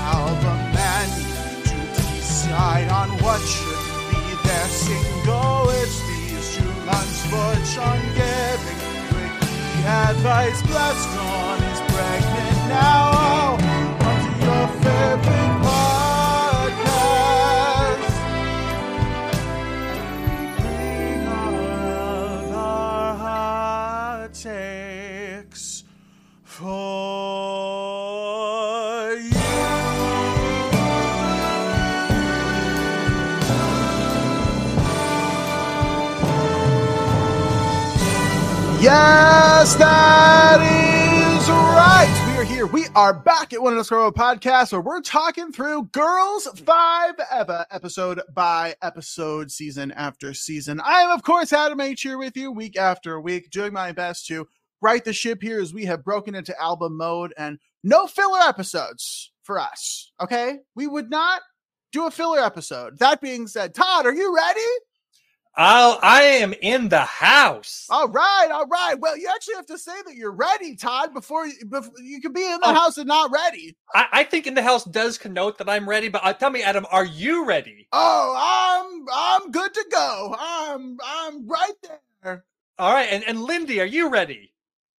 album and to decide on what should be their single. It's these 2 months for Chungiving. Ricky advice, Gladstone is pregnant now. On to your favorite podcast. Bring all of our hot takes for you. Yes, that is right. We are here. We are back at One Underscore Podcast, where we're talking through Girls 5 episode by episode, season after season. I am, of course, Adam H. here with you week after week, doing my best to right the ship here as we have broken into album mode and no filler episodes for us. Okay, we would not do a filler episode. That being said, Todd, are you ready? I am in the house. All right. Well, you actually have to say that you're ready, Todd, before you can be in the house and not ready. I think in the house does connote that I'm ready, but tell me, Adam, are you ready? Oh, I'm good to go. I'm right there. All right, and Lindy, are you ready?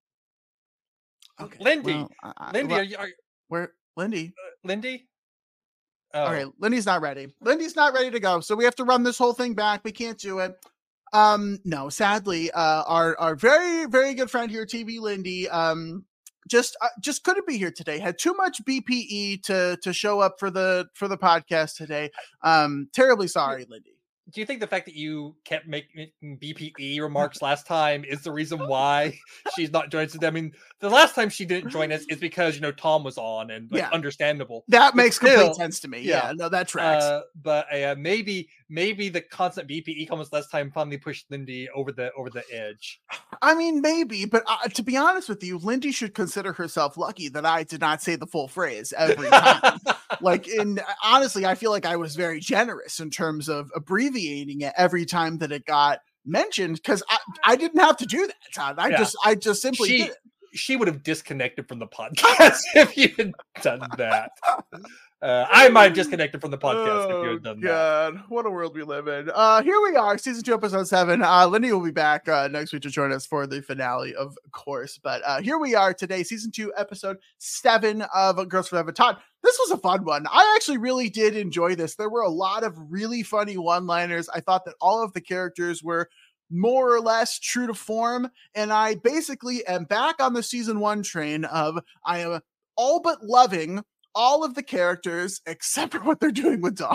Okay, Lindy, well, Lindy, well, where Lindy? Lindy? Oh. Okay, Lindy's not ready. Lindy's not ready to go, so we have to run this whole thing back. We can't do it. No, sadly, our very, very good friend here, TV Lindy, just couldn't be here today. Had too much BPE to show up for the podcast today. Terribly sorry, Lindy. Do you think the fact that you kept making BPE remarks last time is the reason why she's not joining us today? I mean, the last time she didn't join us is because, Tom was on and understandable. That makes complete sense to me. Yeah, no, that tracks. But maybe the constant BPE comments last time finally pushed Lindy over the edge. I mean, maybe, but to be honest with you, Lindy should consider herself lucky that I did not say the full phrase every time. Honestly, I feel like I was very generous in terms of abbreviating it every time that it got mentioned, because I didn't have to do that, Todd. I just simply did it. She would have disconnected from the podcast if you had done that. I might have disconnected from the podcast if you had done that. God, what a world we live in. Here we are, season 2, episode 7. Lindy will be back next week to join us for the finale, of course. But here we are today, season 2, episode 7 of Girls Forever. Todd, this was a fun one. I actually really did enjoy this. There were a lot of really funny one-liners. I thought that all of the characters were more or less true to form, and I basically am back on the season 1 train of I am all but loving all of the characters except for what they're doing with Dawn.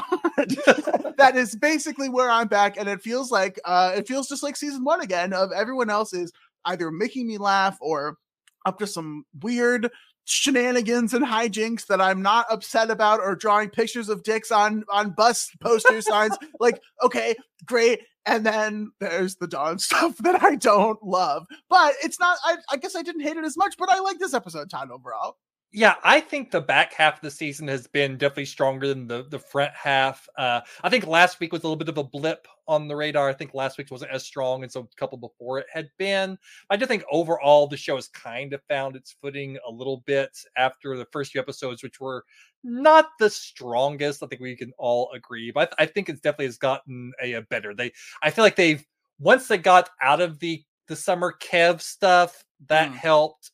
That is basically where I'm back, and it feels just like season 1 again, of everyone else is either making me laugh or up to some weird shenanigans and hijinks that I'm not upset about, or drawing pictures of dicks on bus poster signs. Like, okay, great. And then there's the Dawn stuff that I don't love, but it's not, I guess I didn't hate it as much, but I like this episode, Todd, overall. Yeah, I think the back half of the season has been definitely stronger than the front half. I think last week was a little bit of a blip on the radar. I think last week wasn't as strong, and so a couple before it had been. I do think overall the show has kind of found its footing a little bit after the first few episodes, which were not the strongest. I think we can all agree, but I think it's definitely has gotten a better. I feel like once they got out of the summer Kev stuff, that helped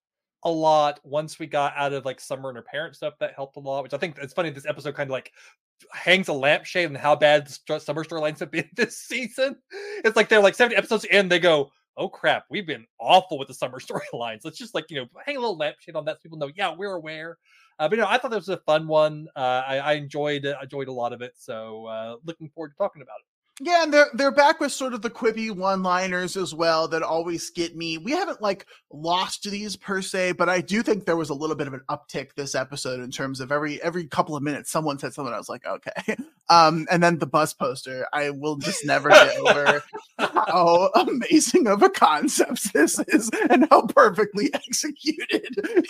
a lot. Once we got out of like Summer and her parent stuff, that helped a lot, which I think it's funny. This episode kind of like hangs a lampshade on how bad the Summer storylines have been this season. It's like they're like 70 episodes in, they go, oh crap, we've been awful with the Summer storylines. Let's just hang a little lampshade on that so people know, yeah, we're aware. But I thought this was a fun one. I enjoyed a lot of it. So looking forward to talking about it. Yeah, and they're back with sort of the quippy one-liners as well that always get me. We haven't lost these per se, but I do think there was a little bit of an uptick this episode in terms of every couple of minutes someone said something. I was like, okay. And then the bus poster. I will just never get over how amazing of a concept this is and how perfectly executed.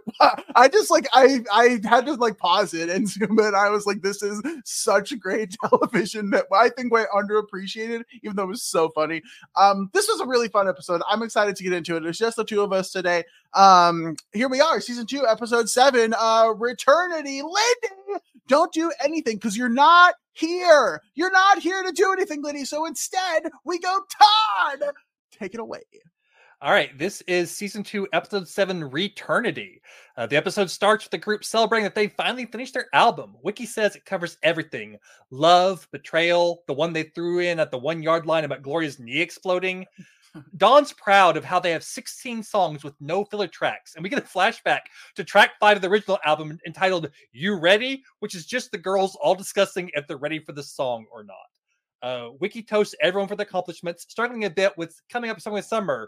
I just like I had to like pause it and zoom in. I was like, this is such great television that I think went underappreciated, even though it was so funny. This was a really fun episode. I'm excited to get into it. It's just the two of us today. Here we are, season 2, episode 7, Returnity. Lindy, don't do anything because you're not here. You're not here to do anything, Lindy. So instead, we go Todd. Take it away. All right, this is season 2, episode 7, Returnity. The episode starts with the group celebrating that they finally finished their album. Wiki says it covers everything: love, betrayal, the one they threw in at the 1 yard line about Gloria's knee exploding. Dawn's proud of how they have 16 songs with no filler tracks, and we get a flashback to track 5 of the original album entitled You Ready?, which is just the girls all discussing if they're ready for the song or not. Wiki toasts everyone for their accomplishments, struggling a bit with coming up with something with Summer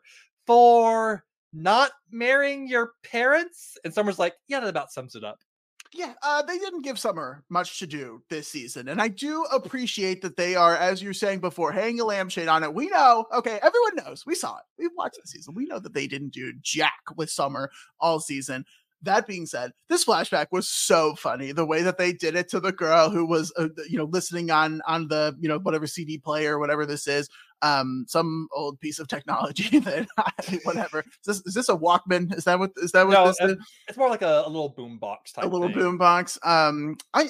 for not marrying your parents, and Summer's like, yeah, that about sums it up. Yeah, they didn't give Summer much to do this season, and I do appreciate that they are, as you were saying before, hanging a lampshade on it. We know, okay, everyone knows. We saw it. We've watched the season. We know that they didn't do jack with Summer all season. That being said, this flashback was so funny. The way that they did it to the girl who was, listening on the, whatever CD player or whatever this is, some old piece of technology that whatever. Is this a Walkman? Is that what this is? It's more like a little boombox type. A little boombox. I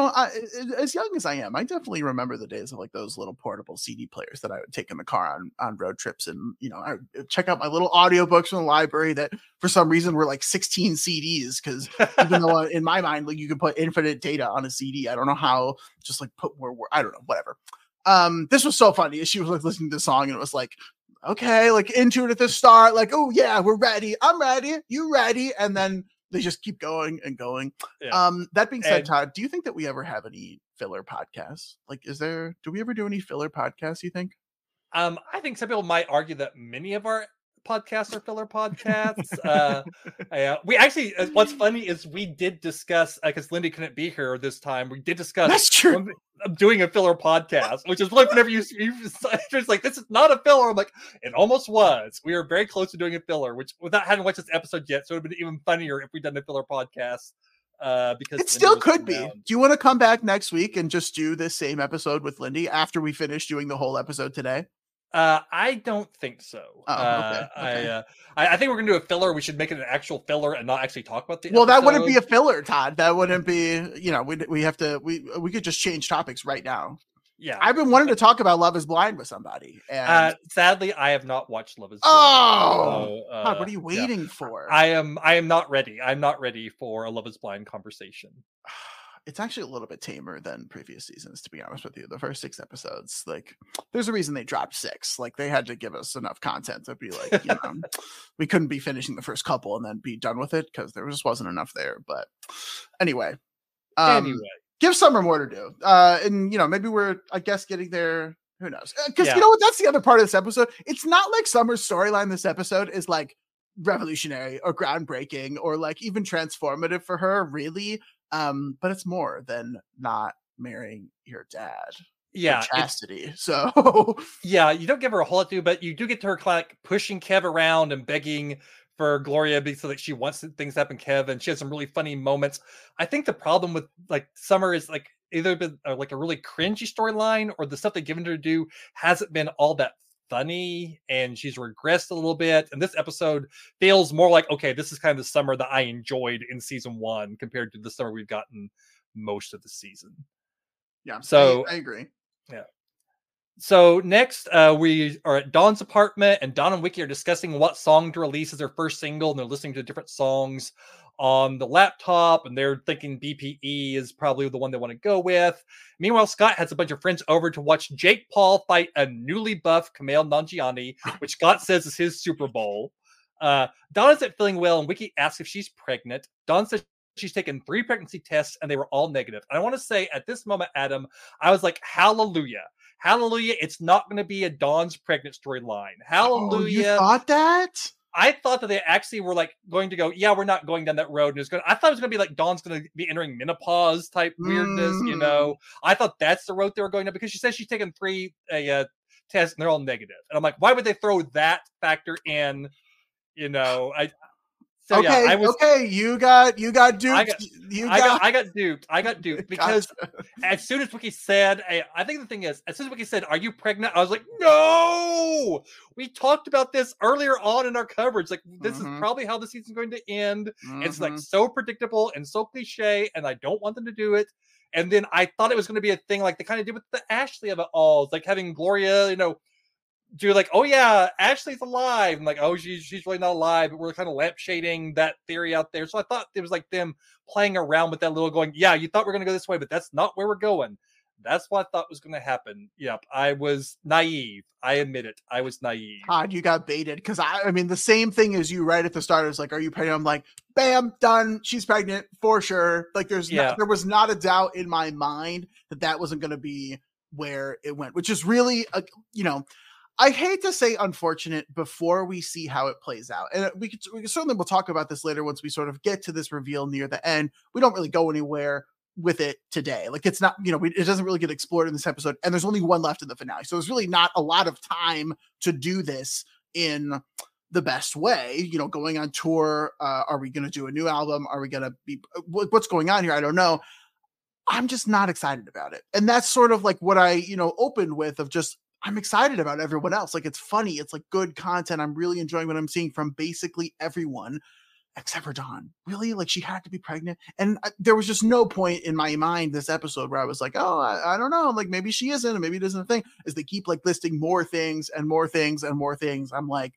as young as I am, I definitely remember the days of like those little portable CD players that I would take in the car on road trips, and I would check out my little audiobooks from the library that for some reason were like 16 CDs, because even though in my mind like you could put infinite data on a CD, I don't know how, just like put more, I don't know, whatever. This was so funny. She was like listening to the song and it was like, okay, like into it at the start, like, oh yeah, we're ready. I'm ready. You ready? And then they just keep going and going. Yeah. That being said, Todd, do you think that we ever have any filler podcasts? Like, do we ever do any filler podcasts, you think? I think some people might argue that many of our podcasts are filler podcasts. We actually, what's funny is we did discuss, because Lindy couldn't be here this time, we did discuss that's true doing a filler podcast, which is like whenever you it's like, this is not a filler. I'm like, it almost was. We were very close to doing a filler, which without having watched this episode yet, so it would have been even funnier if we'd done a filler podcast. Because it still could be. Do you want to come back next week and just do this same episode with Lindy after we finish doing the whole episode today? I don't think so. Okay. I think we're gonna do a filler. We should make it an actual filler and not actually talk about the episode. That wouldn't be a filler, Todd. That wouldn't be, we have to, we could just change topics right now. Yeah. I've been wanting to talk about Love is Blind with somebody. And sadly, I have not watched Love is Blind. Oh, so, God, what are you waiting for? I am not ready. I'm not ready for a Love is Blind conversation. It's actually a little bit tamer than previous seasons, to be honest with you. The first 6 episodes, like, there's a reason they dropped 6. Like, they had to give us enough content to be like, we couldn't be finishing the first couple and then be done with it because there just wasn't enough there. But anyway, give Summer more to do. And maybe we're, I guess, getting there. Who knows? Because you know what? That's the other part of this episode. It's not like Summer's storyline this episode is like revolutionary or groundbreaking or like even transformative for her, really. But it's more than not marrying your dad. Yeah, chastity. So yeah, you don't give her a whole lot to do, but you do get to her like pushing Kev around and begging for Gloria so that she wants things to happen, Kev, and she has some really funny moments. I think the problem with like Summer is like either been like a really cringy storyline, or the stuff they've given her to do hasn't been all that funny, and she's regressed a little bit. And this episode feels more like, okay, this is kind of the Summer that I enjoyed in season 1 compared to the Summer we've gotten most of the season. Yeah, so I agree. Yeah. So next, we are at Dawn's apartment, and Dawn and Wiki are discussing what song to release as their first single, and they're listening to different songs on the laptop, and they're thinking BPE is probably the one they want to go with. Meanwhile, Scott has a bunch of friends over to watch Jake Paul fight a newly buff Kumail Nanjiani, which Scott says is his Super Bowl. Dawn isn't feeling well, and Wiki asks if she's pregnant. Dawn says she's taken 3 pregnancy tests, and they were all negative. And I want to say at this moment, Adam, I was like, hallelujah. Hallelujah, it's not going to be a Dawn's pregnant storyline. Hallelujah. Oh, you thought that? I thought that they actually were like going to go, yeah, we're not going down that road. And I thought it was going to be like Dawn's going to be entering menopause type weirdness, you know. I thought that's the road they were going to, because she says she's taken 3 tests and they're all negative. And I'm like, why would they throw that factor in? You know, you got duped. I got duped because as soon as Wiki said, I think the thing is, as soon as Wiki said, "Are you pregnant?" I was like, "No!" We talked about this earlier on in our coverage. Like, this is probably how the season's going to end. It's like so predictable and so cliche, and I don't want them to do it. And then I thought it was going to be a thing like they kind of did with the Ashley of it all. It's like having Gloria, you know, do like, oh yeah, Ashley's alive. I'm like, oh, she's really not alive, but we're kind of lampshading that theory out there. So I thought it was like them playing around with that little going, yeah, you thought we're going to go this way, but that's not where we're going. That's what I thought was going to happen. Yep, I was naive. I admit it. I was naive. Todd, you got baited, because I mean, the same thing as you right at the start is like, are you pregnant? I'm like, bam, done. She's pregnant for sure. Like, there was not a doubt in my mind that wasn't going to be where it went, which is really, you know, I hate to say unfortunate before we see how it plays out. And we certainly will talk about this later once we sort of get to this reveal near the end. We don't really go anywhere with it today. Like, it's not, you know, it doesn't really get explored in this episode, and there's only one left in the finale. So there's really not a lot of time to do this in the best way, you know, going on tour. Are we going to do a new album? Are we going to be, what's going on here? I don't know. I'm just not excited about it. And that's sort of like what I, you know, opened with, of just, I'm excited about everyone else. Like, it's funny. It's like good content. I'm really enjoying what I'm seeing from basically everyone except for Dawn. Really? Like, she had to be pregnant. And there was just no point in my mind this episode where I was like, oh, I don't know. Like, maybe she isn't, and maybe it isn't a thing. As they keep like listing more things and more things and more things, I'm like,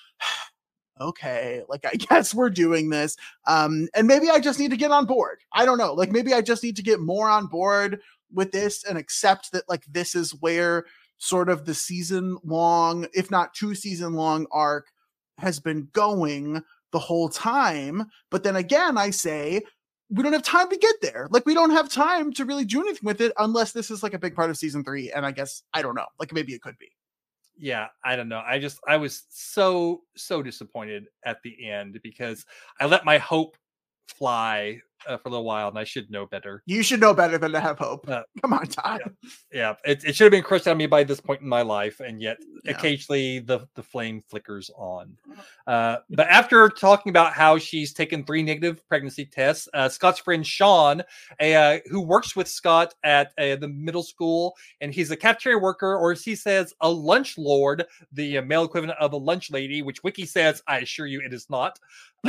okay, like, I guess we're doing this. And maybe I just need to get on board. I don't know. Like, maybe I just need to get more on board with this and accept that, like, this is where sort of the season long, if not 2 season long arc has been going the whole time. But then again, I say, we don't have time to get there. Like, we don't have time to really do anything with it unless this is like a big part of season 3. And I guess, I don't know, like, maybe it could be. Yeah, I don't know. I was so disappointed at the end, because I let my hope fly for a little while, and I should know better. You should know better than to have hope. Come on, Todd. Yeah, it should have been crushed out of me by this point in my life, and yet occasionally the flame flickers on. But after talking about how she's taken 3 negative pregnancy tests, Scott's friend Sean, who works with Scott at the middle school, and he's a cafeteria worker, or as he says, a lunch lord, the male equivalent of a lunch lady, which Wiki says, I assure you it is not.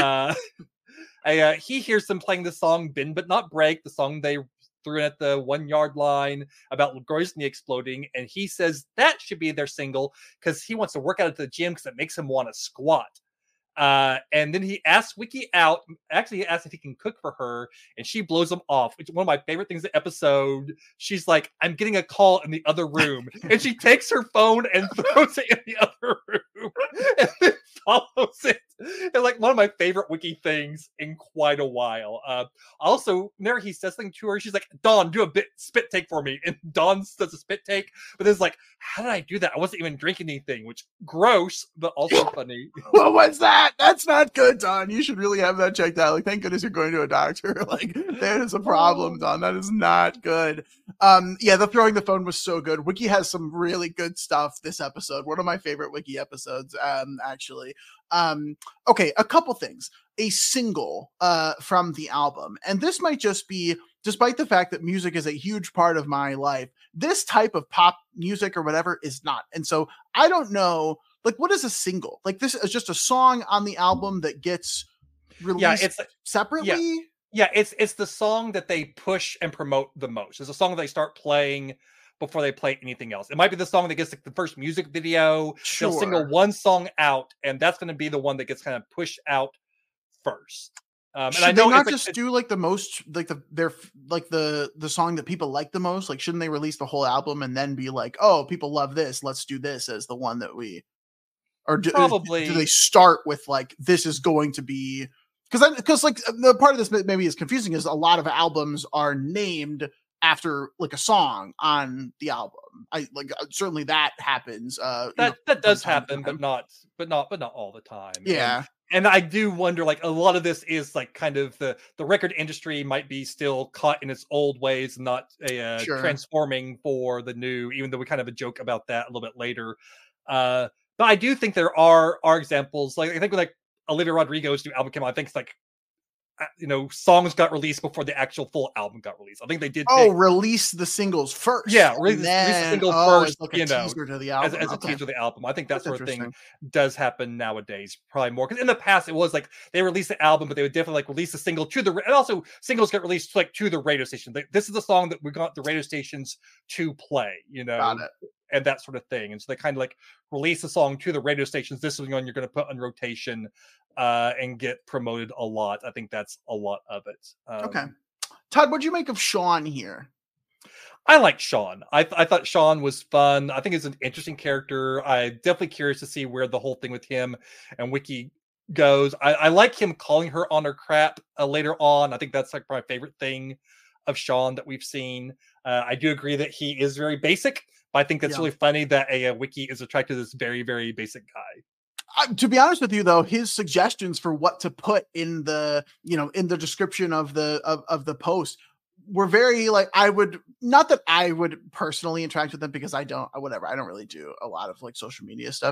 He hears them playing the song Bend But Not Break, the song they threw in at the 1 yard line about Grozny exploding, and he says that should be their single because he wants to work out at the gym because it makes him want to squat. And then he asks Wiki out. Actually, he asks if he can cook for her, and she blows him off. Which is one of my favorite things in the episode. She's like, I'm getting a call in the other room. And she takes her phone and throws it in the other room and then follows it. It's like one of my favorite Wiki things in quite a while. Also, there he says something to her. She's like, Dawn, do a spit take for me. And Dawn does a spit take. But then it's like, how did I do that? I wasn't even drinking anything, which gross, but also funny. What was that? That's not good, Dawn. You should really have that checked out. Like, thank goodness you're going to a doctor. Like, that is a problem, Dawn. That is not good. Yeah, the throwing the phone was so good. Wiki has some really good stuff this episode. One of my favorite Wiki episodes, actually. Okay, a couple things. A single from the album, and this might just be, despite the fact that music is a huge part of my life, this type of pop music or whatever is not. And so I don't know, like, what is a single? Like, this is just a song on the album that gets released separately? Yeah, it's the song that they push and promote the most. It's a song that they start playing before they play anything else. It might be the song that gets like the first music video. Sure. They'll single one song out, and that's going to be the one that gets kind of pushed out first. And I know they not just do like the most, like the song that people like the most. Like, shouldn't they release the whole album and then be like, oh, people love this, let's do this as the one that we, or do they start with like, this is going to be, because like the part of this maybe is confusing is a lot of albums are named after like a song on the album. I like certainly that happens. That does happen, but not all the time. Yeah. And I do wonder, like, a lot of this is like kind of the record industry might be still caught in its old ways, not transforming for the new, even though we kind of have a joke about that a little bit later. But I do think there are examples, like I think with like Olivia Rodrigo's new album came out, I think it's like songs got released before the actual full album got released. I think they did. Release the singles first. Yeah, release the single first. Like a teaser to the album. As a teaser to the album. I think that sort of thing does happen nowadays, probably more. Because in the past, it was like they released the album, but they would definitely like release the single to the. And also, singles get released like to the radio station. This is the song that we got the radio stations to play. Got it. And that sort of thing. And so they kind of like release the song to the radio stations. This is the one you're going to put on rotation and get promoted a lot. I think that's a lot of it. Okay. Todd, what'd you make of Sean here? I like Sean. I thought Sean was fun. I think he's an interesting character. I'm definitely curious to see where the whole thing with him and Wiki goes. I like him calling her on her crap later on. I think that's like my favorite thing of Sean that we've seen. I do agree that he is very basic, but I think that's really funny that a Wiki is attracted to this very, very basic guy. To be honest with you, though, his suggestions for what to put in the in the description of the post were very like, not that I would personally interact with them because I don't really do a lot of like social media stuff.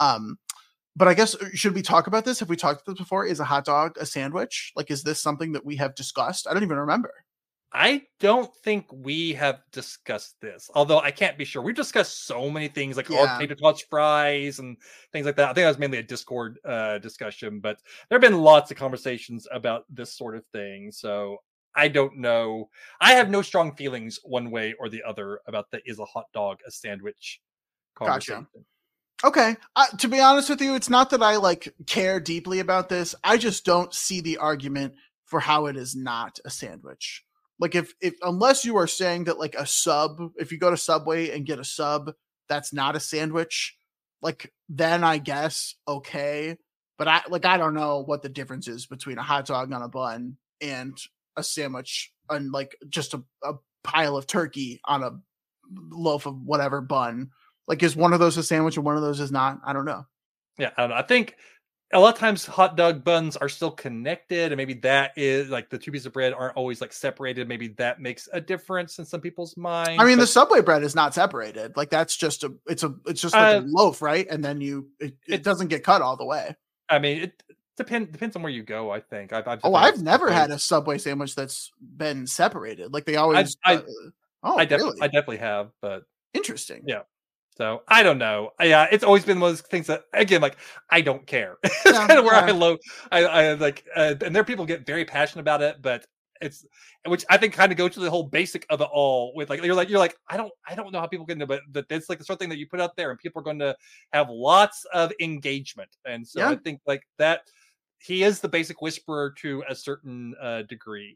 But I guess, should we talk about this? Have we talked about this before? Is a hot dog a sandwich? Like, is this something that we have discussed? I don't even remember. I don't think we have discussed this, although I can't be sure. We've discussed so many things like tater tots fries and things like that. I think that was mainly a Discord discussion, but there have been lots of conversations about this sort of thing. So I don't know. I have no strong feelings one way or the other about the is a hot dog a sandwich conversation. Gotcha. Okay. To be honest with you, it's not that I like care deeply about this. I just don't see the argument for how it is not a sandwich. Like if unless you are saying that like a sub, if you go to Subway and get a sub, that's not a sandwich, like then I guess okay. But I don't know what the difference is between a hot dog on a bun and a sandwich and like just a pile of turkey on a loaf of whatever bun. Like, is one of those a sandwich and one of those is not? I don't know. Yeah, I don't know. I think a lot of times hot dog buns are still connected, and maybe that is like the two pieces of bread aren't always like separated. Maybe that makes a difference in some people's minds. I mean, the Subway bread is not separated. Like that's just it's just like a loaf, right? And then it doesn't get cut all the way. I mean, it depends on where you go. I think I've never had a Subway sandwich that's been separated. Like they always. I really? I definitely have, but interesting. Yeah. So I don't know. Yeah, it's always been one of those things that, again, like I don't care. It's kind of where I like, and there are people get very passionate about it, but it's, which I think kind of goes to the whole basic of it all. With like you're like I don't know how people get into, but it's like the sort of thing that you put out there, and people are going to have lots of engagement, and so I think like that he is the basic whisperer to a certain degree.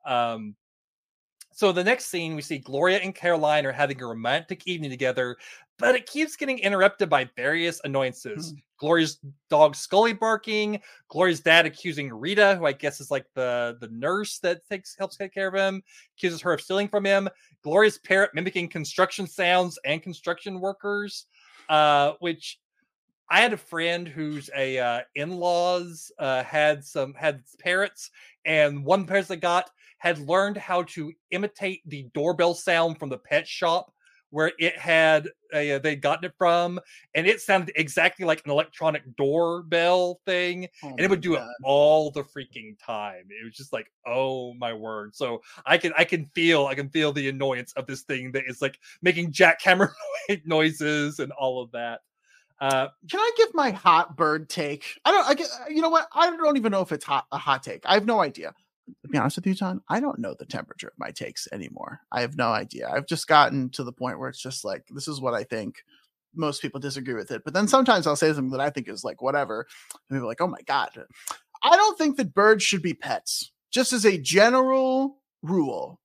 So the next scene, we see Gloria and Caroline are having a romantic evening together, but it keeps getting interrupted by various annoyances. Gloria's dog Scully barking, Gloria's dad accusing Rita, who I guess is like the nurse that helps take care of him, accuses her of stealing from him. Gloria's parrot mimicking construction sounds and construction workers, which I had a friend whose in-laws had parrots, and one parrot they got had learned how to imitate the doorbell sound from the pet shop where it had they'd gotten it from, and it sounded exactly like an electronic doorbell thing, and it would do it all the freaking time. It was just like, oh my word. So I can feel the annoyance of this thing that is like making jackhammer noises and all of that. Can I give my hot bird take? You know what? I don't even know if it's a hot take. I have no idea. To be honest with you, John, I don't know the temperature of my takes anymore. I have no idea. I've just gotten to the point where it's just like, this is what I think. Most people disagree with it. But then sometimes I'll say something that I think is like, whatever. And people are like, oh my God. I don't think that birds should be pets, just as a general rule.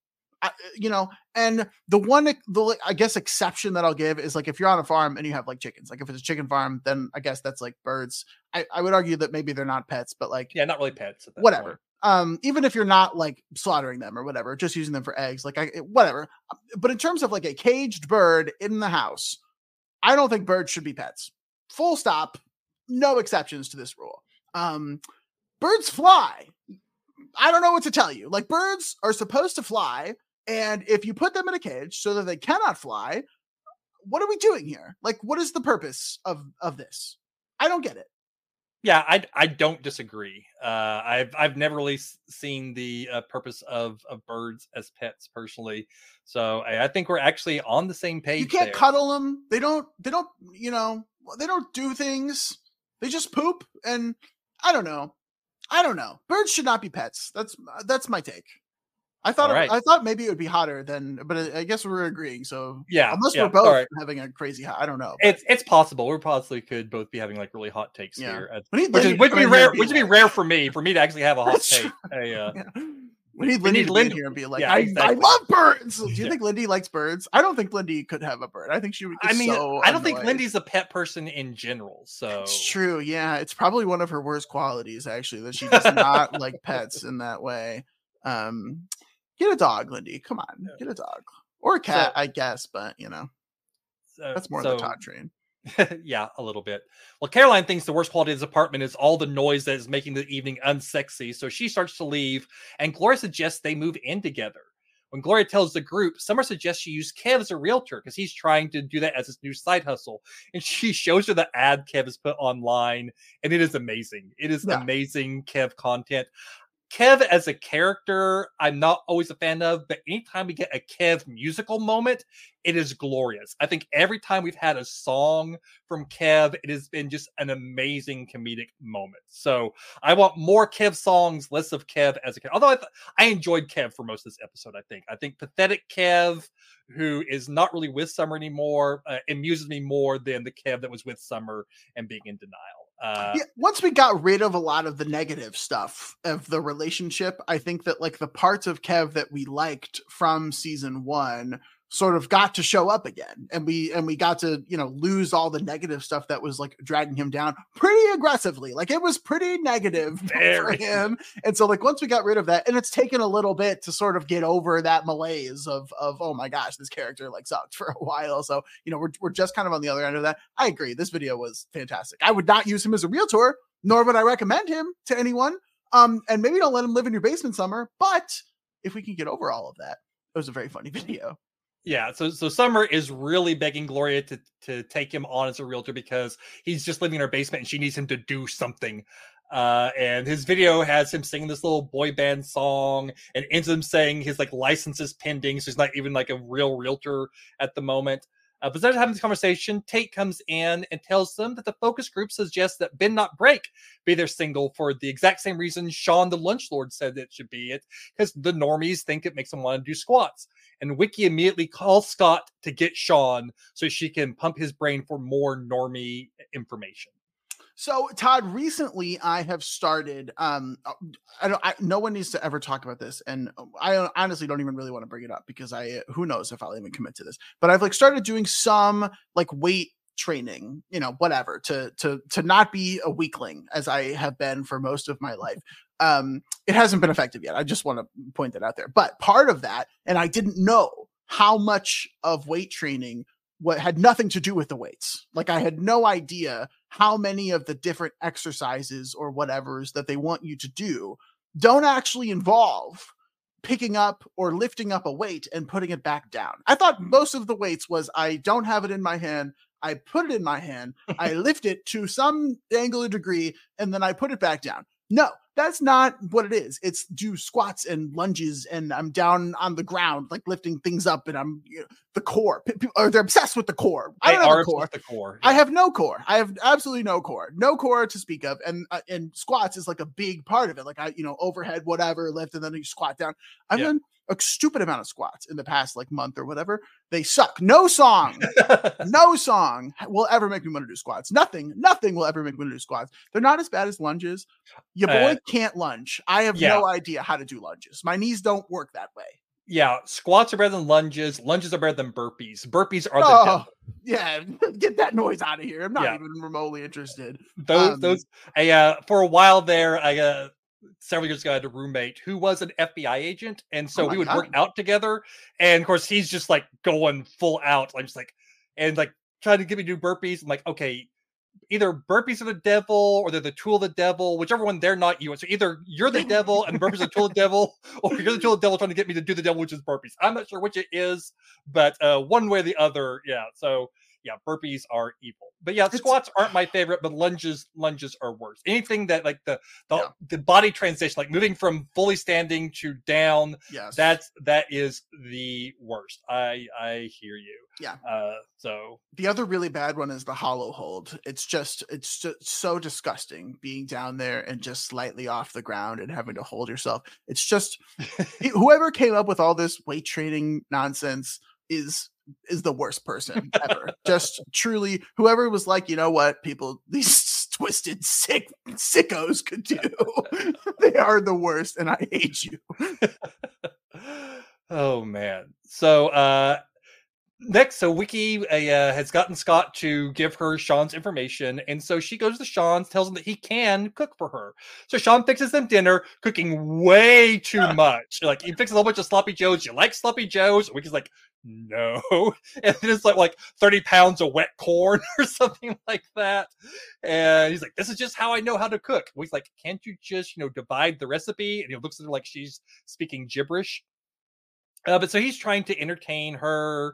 And the I guess exception that I'll give is like if you're on a farm and you have like chickens, like if it's a chicken farm, then I guess that's like birds. I would argue that maybe they're not pets, but like, yeah, not really pets. Whatever. Even if you're not like slaughtering them or whatever, just using them for eggs, like whatever. But in terms of like a caged bird in the house, I don't think birds should be pets. Full stop. No exceptions to this rule. Birds fly. I don't know what to tell you. Like, birds are supposed to fly, and if you put them in a cage so that they cannot fly, what are we doing here? Like, what is the purpose of this? I don't get it. Yeah, I don't disagree. I've never really seen the purpose of birds as pets personally, so I think we're actually on the same page. You can't cuddle them. They don't. You know, they don't do things. They just poop, and I don't know. Birds should not be pets. That's my take. I thought maybe it would be hotter than, but I guess we're agreeing. So yeah, unless we're both having a crazy hot, I don't know. It's possible. We possibly could both be having like really hot takes here, which would be rare for me to actually have a hot take. We need Lindy here and be like, I love birds. Do you think Lindy likes birds? I don't think Lindy could have a bird. I think she would. I don't think Lindy's a pet person in general. So it's true. Yeah, it's probably one of her worst qualities actually, that she does not like pets in that way. Get a dog, Lindy. Come on, get a dog or a cat, I guess. But that's more the Todd train. Yeah, a little bit. Well, Caroline thinks the worst quality of this apartment is all the noise that is making the evening unsexy, so she starts to leave, and Gloria suggests they move in together. When Gloria tells the group, Summer suggests she use Kev as a realtor because he's trying to do that as his new side hustle. And she shows her the ad Kev has put online, and it is amazing. It is amazing Kev content. Kev as a character, I'm not always a fan of, but anytime we get a Kev musical moment, it is glorious. I think every time we've had a song from Kev, it has been just an amazing comedic moment. So I want more Kev songs, less of Kev as a Kev. Although I enjoyed Kev for most of this episode, I think pathetic Kev, who is not really with Summer anymore, amuses me more than the Kev that was with Summer and being in denial. Once we got rid of a lot of the negative stuff of the relationship, I think that like the parts of Kev that we liked from season 1 sort of got to show up again, and we got to lose all the negative stuff that was like dragging him down pretty aggressively. Like it was pretty negative for him, and so like once we got rid of that, and it's taken a little bit to sort of get over that malaise of oh my gosh, this character like sucked for a while. So we're just kind of on the other end of that. I agree, this video was fantastic. I would not use him as a realtor, nor would I recommend him to anyone. And maybe don't let him live in your basement, Summer. But if we can get over all of that, it was a very funny video. Yeah, so Summer is really begging Gloria to take him on as a realtor because he's just living in her basement and she needs him to do something. And his video has him singing this little boy band song and ends him saying his like license is pending, so he's not even like a real realtor at the moment. But instead of having this conversation, Tate comes in and tells them that the focus group suggests that Ben Not Break be their single for the exact same reason Sean the Lunch Lord said it should be it, because the normies think it makes them want to do squats. And Wiki immediately calls Scott to get Sean so she can pump his brain for more normie information. So, Todd, recently I have started, no one needs to ever talk about this. And I honestly don't even really want to bring it up because who knows if I'll even commit to this, but I've like started doing some like weight training, whatever, to not be a weakling as I have been for most of my life. It hasn't been effective yet. I just want to point that out there. But part of that, and I didn't know how much of weight training what had nothing to do with the weights. Like I had no idea how many of the different exercises or whatever's that they want you to do don't actually involve picking up or lifting up a weight and putting it back down. I thought most of the weights was I don't have it in my hand, I put it in my hand, I lift it to some angular degree, and then I put it back down. No, that's not what it is. It's do squats and lunges, and I'm down on the ground, like lifting things up, and I'm the core. Or they're obsessed with the core. I don't have a core. The core. Yeah. I have no core. I have absolutely no core to speak of. And squats is like a big part of it. Like overhead, whatever, lift, and then you squat down. I've done a stupid amount of squats in the past like month or whatever. They suck. No song will ever make me want to do squats. Nothing will ever make me want to do squats. They're not as bad as lunges. Your boy can't lunge. I have no idea how to do lunges. My knees don't work that way. Yeah, squats are better than lunges. Lunges are better than burpees. Burpees are the devil. Yeah, get that noise out of here. I'm not even remotely interested. For a while there, several years ago, I had a roommate who was an FBI agent, and Oh so my we would work God. out together. And of course, he's just like going full out. I'm just like, and like trying to get me to do burpees. I'm like, okay, either burpees are the devil or they're the tool of the devil, whichever one they're not you. So either you're the devil and burpees are the tool of the devil, or you're the tool of the devil trying to get me to do the devil, which is burpees. I'm not sure which it is, but one way or the other, yeah. So yeah, burpees are evil. But yeah, It's squats aren't my favorite, but lunges are worse. Anything that like the yeah. the body transition, like moving from fully standing to down, Yes. that is the worst. I hear you. Yeah. So The other really bad one is the hollow hold. It's just so disgusting being down there and just slightly off the ground and having to hold yourself. It's just whoever came up with all this weight training nonsense is the worst person ever. Just truly, whoever was like, you know what, people, these twisted sickos could do. They are the worst, and I hate you. Oh man. So next, so Wiki has gotten Scott to give her Sean's information, and so she goes to Sean's, tells him that he can cook for her. So Sean fixes them dinner, cooking way too much. Like he fixes a whole bunch of sloppy joes. You like sloppy joes? Wiki's like, no, and then it's like 30 pounds of wet corn or something like that. And he's like, this is just how I know how to cook. Wiki's like, can't you just divide the recipe? And he looks at her like she's speaking gibberish. But so he's trying to entertain her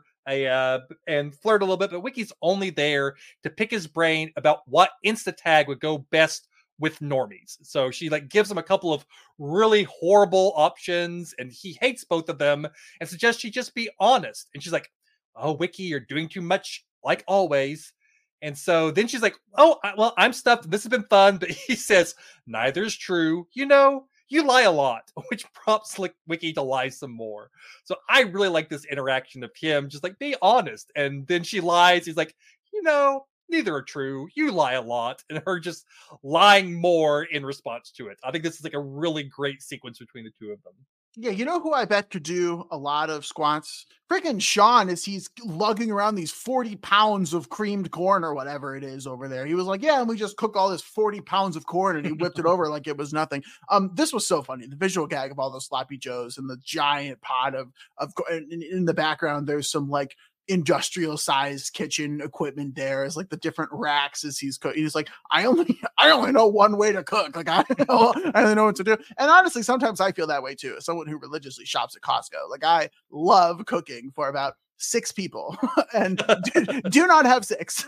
and flirt a little bit, but Wiki's only there to pick his brain about what insta-tag would go best with normies. So she like gives him a couple of really horrible options, and he hates both of them and suggests she just be honest. And she's like, oh, Wiki, you're doing too much like always. And so then she's like, oh, well, I'm stuffed. This has been fun. But he says, neither is true. You lie a lot, which prompts like Wiki to lie some more. So I really like this interaction of him just like, be honest. And then she lies. He's like, neither are true. You lie a lot. And her just lying more in response to it. I think this is like a really great sequence between the two of them. Yeah, you know who I bet could do a lot of squats? Freaking Sean, as he's lugging around these 40 pounds of creamed corn or whatever it is over there. He was like, yeah, and we just cook all this 40 pounds of corn, and he whipped it over like it was nothing. This was so funny. The visual gag of all those sloppy joes and the giant pot of in the background, there's some like industrial sized kitchen equipment there as like the different racks as he's cooking. He's like, I only know one way to cook. Like I only know what to do. And honestly, sometimes I feel that way too. As someone who religiously shops at Costco, like I love cooking for about 6 people and do not have 6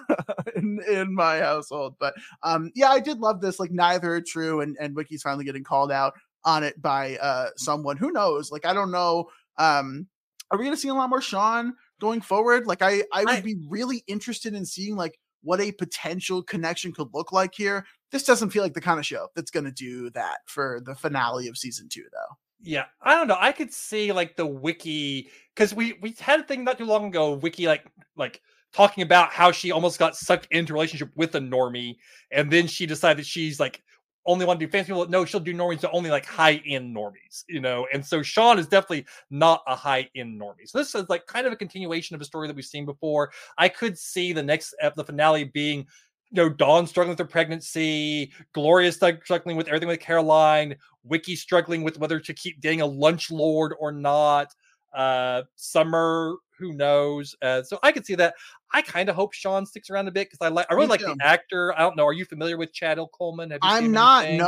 in my household. But yeah, I did love this. Like neither are true. And Wiki's finally getting called out on it by someone who knows. Like, I don't know. Are we going to see a lot more Sean going forward? Like I would be really interested in seeing like what a potential connection could look like here. This doesn't feel like the kind of show that's going to do that for the finale of season 2 though. Yeah, I don't know. I could see like the Wiki, because we had a thing not too long ago, Wiki like talking about how she almost got sucked into a relationship with a normie, and then she decided she's like only want to do fancy people. No, she'll do normies, but only like high-end normies, And so Sean is definitely not a high-end normie. So this is like kind of a continuation of a story that we've seen before. I could see the finale being, Dawn struggling with her pregnancy, Gloria struggling with everything with Caroline, Wiki struggling with whether to keep dating a lunch lord or not. Summer, who knows? So I could see that. I kind of hope Sean sticks around a bit because I really like the actor. I don't know. Are you familiar with Chad L. Coleman? Have you seen him? I'm not. Anything?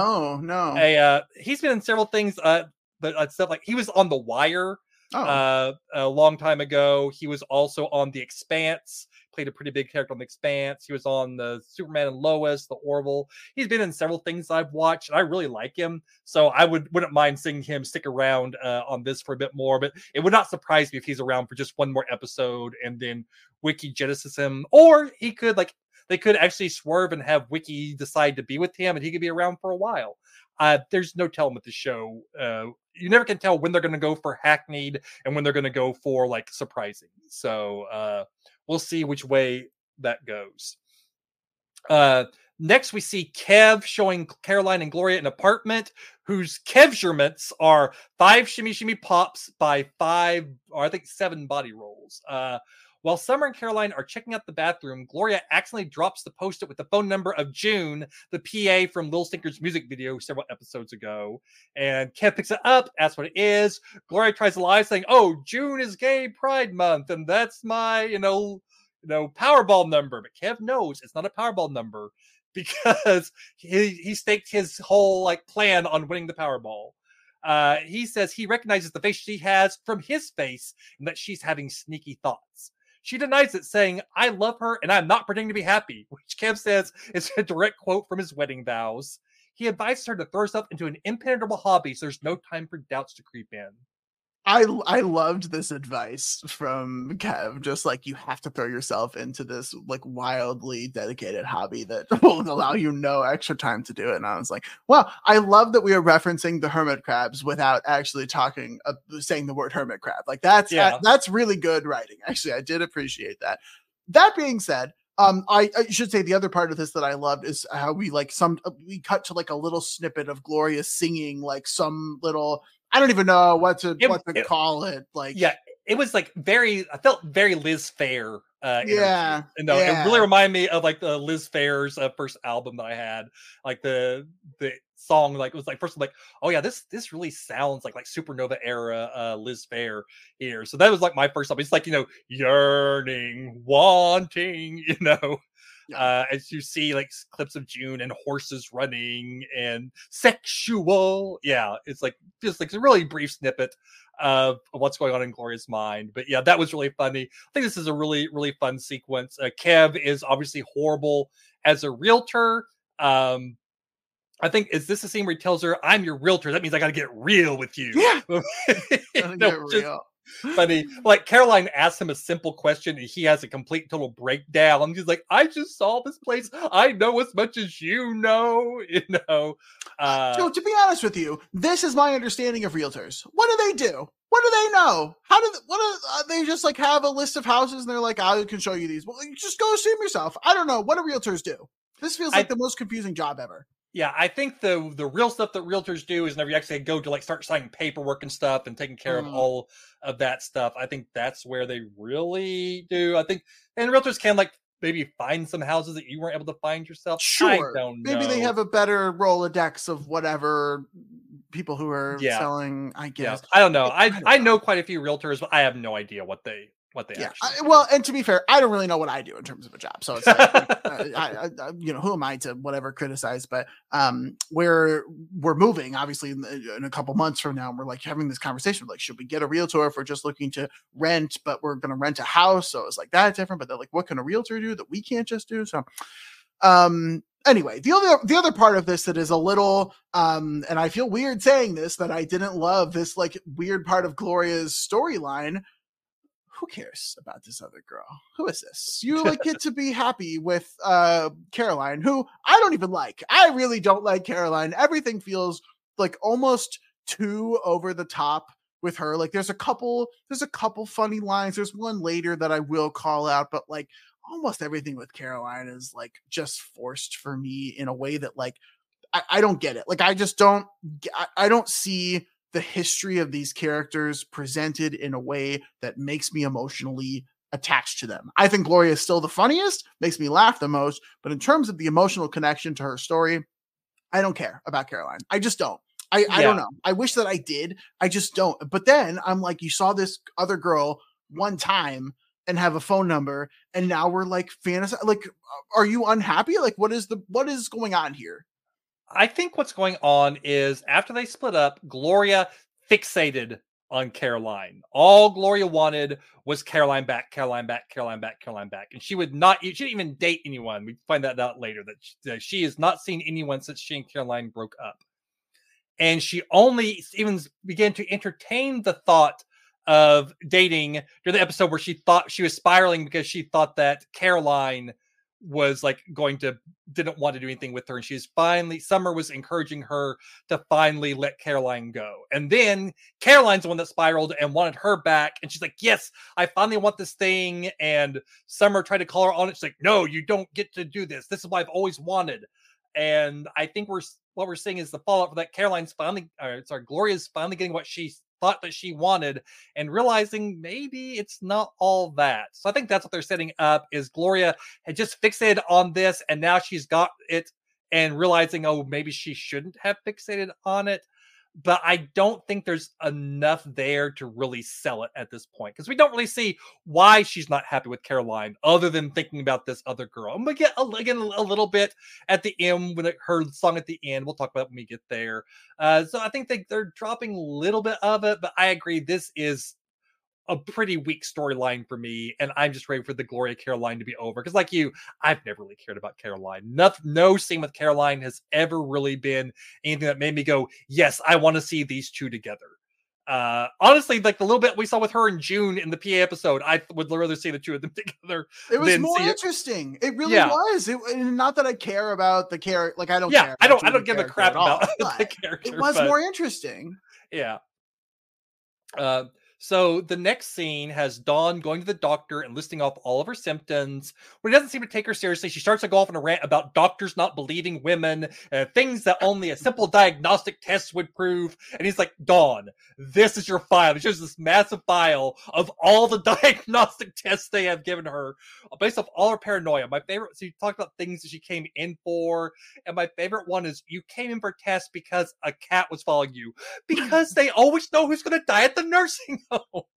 No. He's been in several things, but stuff like he was on The Wire a long time ago. He was also on The Expanse. Played a pretty big character on The Expanse. He was on the Superman and Lois, The Orville. He's been in several things I've watched, and I really like him. So I wouldn't mind seeing him stick around on this for a bit more. But it would not surprise me if he's around for just one more episode, and then Wiki jettisons him, or he could they could actually swerve and have Wiki decide to be with him, and he could be around for a while. There's no telling with the show. You never can tell when they're going to go for hackneyed and when they're going to go for like surprising. So we'll see which way that goes. Next, we see Kev showing Caroline and Gloria an apartment whose Kevsurements are 5 shimmy shimmy pops by 5 or I think 7 body rolls. While Summer and Caroline are checking out the bathroom, Gloria accidentally drops the post-it with the phone number of June, the PA from Lil Stinker's music video several episodes ago. And Kev picks it up, asks what it is. Gloria tries to lie, saying, "Oh, June is Gay Pride Month, and that's my, Powerball number." But Kev knows it's not a Powerball number because he staked his whole plan on winning the Powerball. He says he recognizes the face she has from his face and that she's having sneaky thoughts. She denies it, saying, "I love her and I'm not pretending to be happy," which Kev says is a direct quote from his wedding vows. He advises her to throw herself into an impenetrable hobby so there's no time for doubts to creep in. I loved this advice from Kev. Just you have to throw yourself into this wildly dedicated hobby that will allow you no extra time to do it. And I was like, wow, I love that we are referencing the hermit crabs without actually saying the word hermit crab. That's really good writing. Actually, I did appreciate that. That being said, I should say the other part of this that I loved is how we cut to a little snippet of Gloria singing some little, I don't even know what to call it. It was I felt very Liz Phair. Yeah. It really reminded me of the Liz Phair's first album that I had. The song was first oh yeah, this really sounds like Supernova era Liz Phair here. So that was my first album. It's yearning, wanting, as you see clips of June and horses running and sexual. Yeah, it's just a really brief snippet of what's going on in Gloria's mind. But yeah, that was really funny. I think this is a really, really fun sequence. Kev is obviously horrible as a realtor. I think, is this a scene where he tells her, "I'm your realtor. That means I got to get real with you." Yeah. Get real. Funny. Caroline asks him a simple question and he has a complete total breakdown. And he's like, "I just saw this place. I know as much as you know." So to be honest with you, this is my understanding of realtors. What do they do? What do they know? They just have a list of houses and they're like, "I can show you these." Well, you just go assume yourself. I don't know. What do realtors do? This feels like the most confusing job ever. Yeah, I think the real stuff that realtors do is whenever you actually go to start signing paperwork and stuff and taking care of all of that stuff. I think that's where they really do. I think, and realtors can maybe find some houses that you weren't able to find yourself. Sure. I don't know. Maybe they have a better Rolodex of whatever people who are selling, I guess. Yeah. I don't know. I know quite a few realtors, but I have no idea what they well, and to be fair, I don't really know what I do in terms of a job, so it's who am I to whatever criticize? But we're moving obviously in a couple months from now, and we're having this conversation should we get a realtor if we're just looking to rent, but we're going to rent a house, so it's that's different. But they're what can a realtor do that we can't just do? So anyway, the other part of this that is a little and I feel weird saying this, that I didn't love this weird part of Gloria's storyline. Who cares about this other girl? Who is this? You get to be happy with Caroline, who I don't even like. I really don't like Caroline. Everything feels almost too over the top with her. There's a couple funny lines. There's one later that I will call out, but almost everything with Caroline is just forced for me in a way that I don't get it. I just don't. I don't see the history of these characters presented in a way that makes me emotionally attached to them. I think Gloria is still the funniest, makes me laugh the most, but in terms of the emotional connection to her story, I don't care about Caroline. I just don't. I don't know. I wish that I did. I just don't. But then I'm you saw this other girl one time and have a phone number, and now we're fantasy. Are you unhappy? What is going on here? I think what's going on is after they split up, Gloria fixated on Caroline. All Gloria wanted was Caroline back, Caroline back, Caroline back, Caroline back. And she didn't even date anyone. We find that out later, that she has not seen anyone since she and Caroline broke up. And she only even began to entertain the thought of dating during the episode where she thought she was spiraling because she thought that Caroline was didn't want to do anything with her, and Summer was encouraging her to finally let Caroline go. And then Caroline's the one that spiraled and wanted her back, and she's like, "Yes, I finally want this thing." And Summer tried to call her on it. She's like, "No, you don't get to do this. This is what I've always wanted." And I think what we're seeing is the fallout for that. Gloria's finally getting what she thought that she wanted, and realizing maybe it's not all that. So I think that's what they're setting up, is Gloria had just fixated on this, and now she's got it and realizing, oh, maybe she shouldn't have fixated on it. But I don't think there's enough there to really sell it at this point, because we don't really see why she's not happy with Caroline other than thinking about this other girl. And we get again a little bit at the end when her song at the end. We'll talk about when we get there. So I think they're dropping a little bit of it, but I agree this is a pretty weak storyline for me, and I'm just ready for the Gloria Caroline to be over. Because, like you, I've never really cared about Caroline. No scene with Caroline has ever really been anything that made me go, "Yes, I want to see these two together." Honestly, like the little bit we saw with her in June in the PA episode, I would rather see the two of them together. It was more interesting. It really was. Not that I care about the character. Like, I don't care. I don't give a crap about the character. It was more interesting. Yeah. So the next scene has Dawn going to the doctor and listing off all of her symptoms. When he doesn't seem to take her seriously, she starts to go off on a rant about doctors not believing women, things that only a simple diagnostic test would prove. And he's like, Dawn, this is your file. He shows this massive file of all the diagnostic tests they have given her based off all her paranoia. My favorite, so you talked about things that she came in for. And my favorite one is, you came in for tests because a cat was following you. Because they always know who's going to die at the nursing home.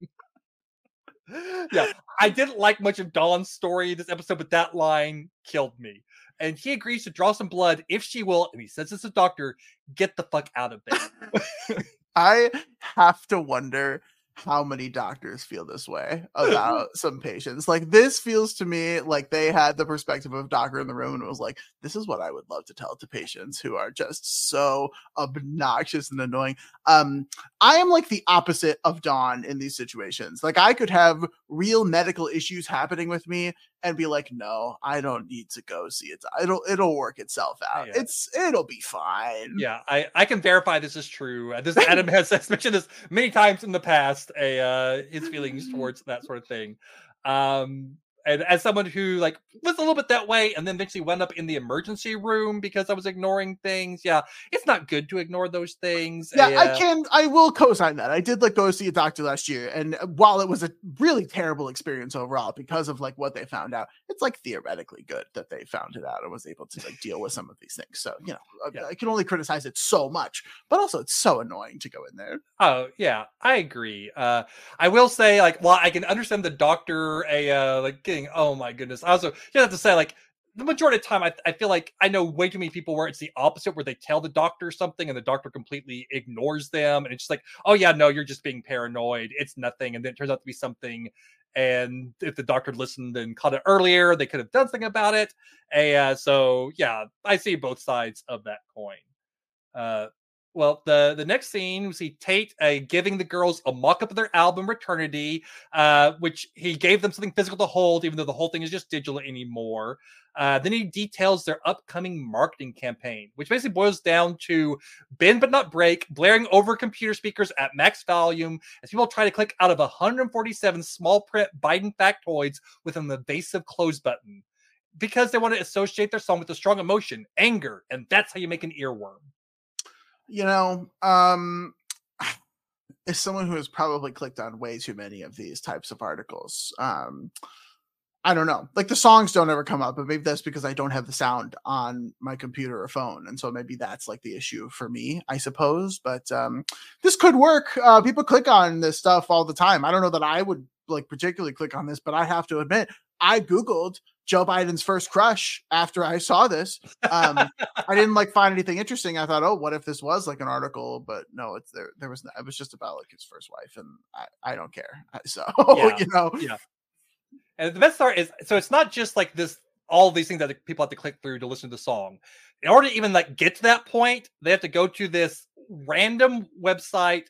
Yeah, I didn't like much of Dawn's story this episode, but that line killed me. And he agrees to draw some blood if she will, and he says this to the doctor, get the fuck out of there. I have to wonder how many doctors feel this way about some patients. Like, this feels to me like they had the perspective of a doctor in the room and it was like, this is what I would love to tell to patients who are just so obnoxious and annoying. I am like the opposite of Dawn in these situations. Like, I could have real medical issues happening with me and be like, no, I don't need to go see it. It'll work itself out. Yeah. It'll be fine. Yeah, I can verify this is true. This Adam has mentioned this many times in the past, his feelings towards that sort of thing. And as someone who like was a little bit that way and then eventually wound up in the emergency room because I was ignoring things. Yeah, it's not good to ignore those things. Yeah, I will co-sign that. I did like go see a doctor last year, and while it was a really terrible experience overall because of like what they found out, it's like theoretically good that they found it out and was able to like deal with some of these things. So, you know, I can only criticize it so much, but also it's so annoying to go in there. Oh yeah, I agree. I will say, like, while I can understand the doctor like getting, oh my goodness. I also just have to say, like, the majority of the time I feel like I know way too many people where it's the opposite, where they tell the doctor something and the doctor completely ignores them, and it's just like, oh yeah, no, you're just being paranoid, it's nothing, and then it turns out to be something. And if the doctor listened and caught it earlier, they could have done something about it. So yeah, I see both sides of that coin. Well, the next scene, we see Tate giving the girls a mock-up of their album, Returnity, which he gave them something physical to hold, even though the whole thing is just digital anymore. Then he details their upcoming marketing campaign, which basically boils down to bend but not break, blaring over computer speakers at max volume as people try to click out of 147 small print Biden factoids with an evasive close button, because they want to associate their song with a strong emotion, anger, and that's how you make an earworm. You know, as someone who has probably clicked on way too many of these types of articles, I don't know. Like, the songs don't ever come up, but maybe that's because I don't have the sound on my computer or phone. And so maybe that's like the issue for me, I suppose. But this could work. People click on this stuff all the time. I don't know that I would like particularly click on this, but I have to admit, I Googled Joe Biden's first crush after I saw this. I didn't like find anything interesting. I thought, oh, what if this was like an article? But no, it's there was it was just about like his first wife, and I don't care. So yeah. You know, yeah. And the best part is, so it's not just like this, all these things that people have to click through to listen to the song. In order to even like get to that point, they have to go to this random website,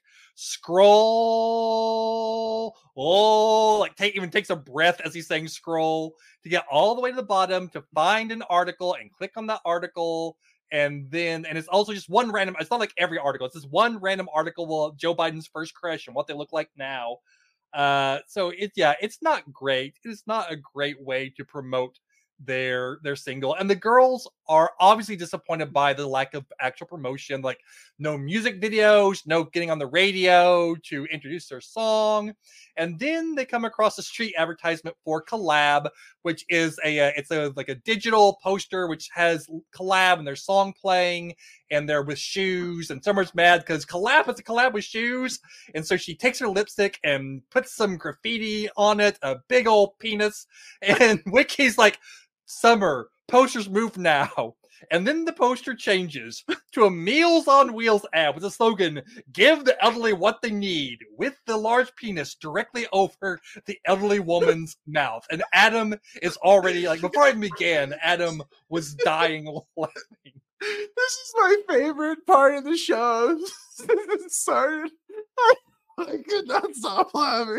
scroll, like even takes a breath as he's saying scroll, to get all the way to the bottom to find an article and click on that article. And it's also just one random, it's not like every article, it's just one random article of Joe Biden's first crush and what they look like now. So it's not great. It's not a great way to promote their single, and the girls are obviously disappointed by the lack of actual promotion, like no music videos, no getting on the radio to introduce their song. And then they come across a street advertisement for Collab, which is it's a like a digital poster which has Collab and their song playing, and they're with shoes, and Summer's mad because Collab is a collab with shoes. And so she takes her lipstick and puts some graffiti on it, a big old penis, and Wiki's like, Summer, posters move now. And then the poster changes to a Meals on Wheels ad with a slogan, give the elderly what they need, with the large penis directly over the elderly woman's mouth. And Adam is already, like, before I even began, Adam was dying laughing. This is my favorite part of the show. It started. I could not stop laughing.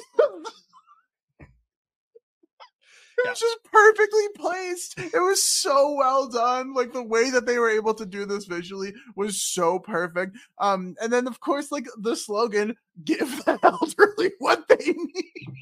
It was just perfectly placed. It was so well done. Like the way that they were able to do this visually was so perfect. And then of course, like the slogan, give the elderly what they need.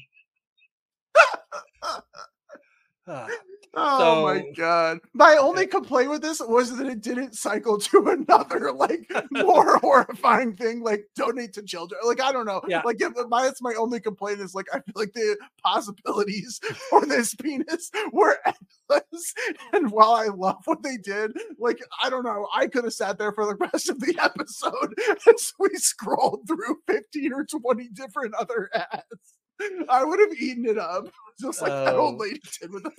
Oh my god. My only complaint with this was that it didn't cycle to another like more horrifying thing, like donate to children. Like I don't know. Yeah. Like that's my only complaint is like I feel like the possibilities for this penis were endless. And while I love what they did, like I don't know, I could have sat there for the rest of the episode as we scrolled through 15 or 20 different other ads. I would have eaten it up just like that old lady did with the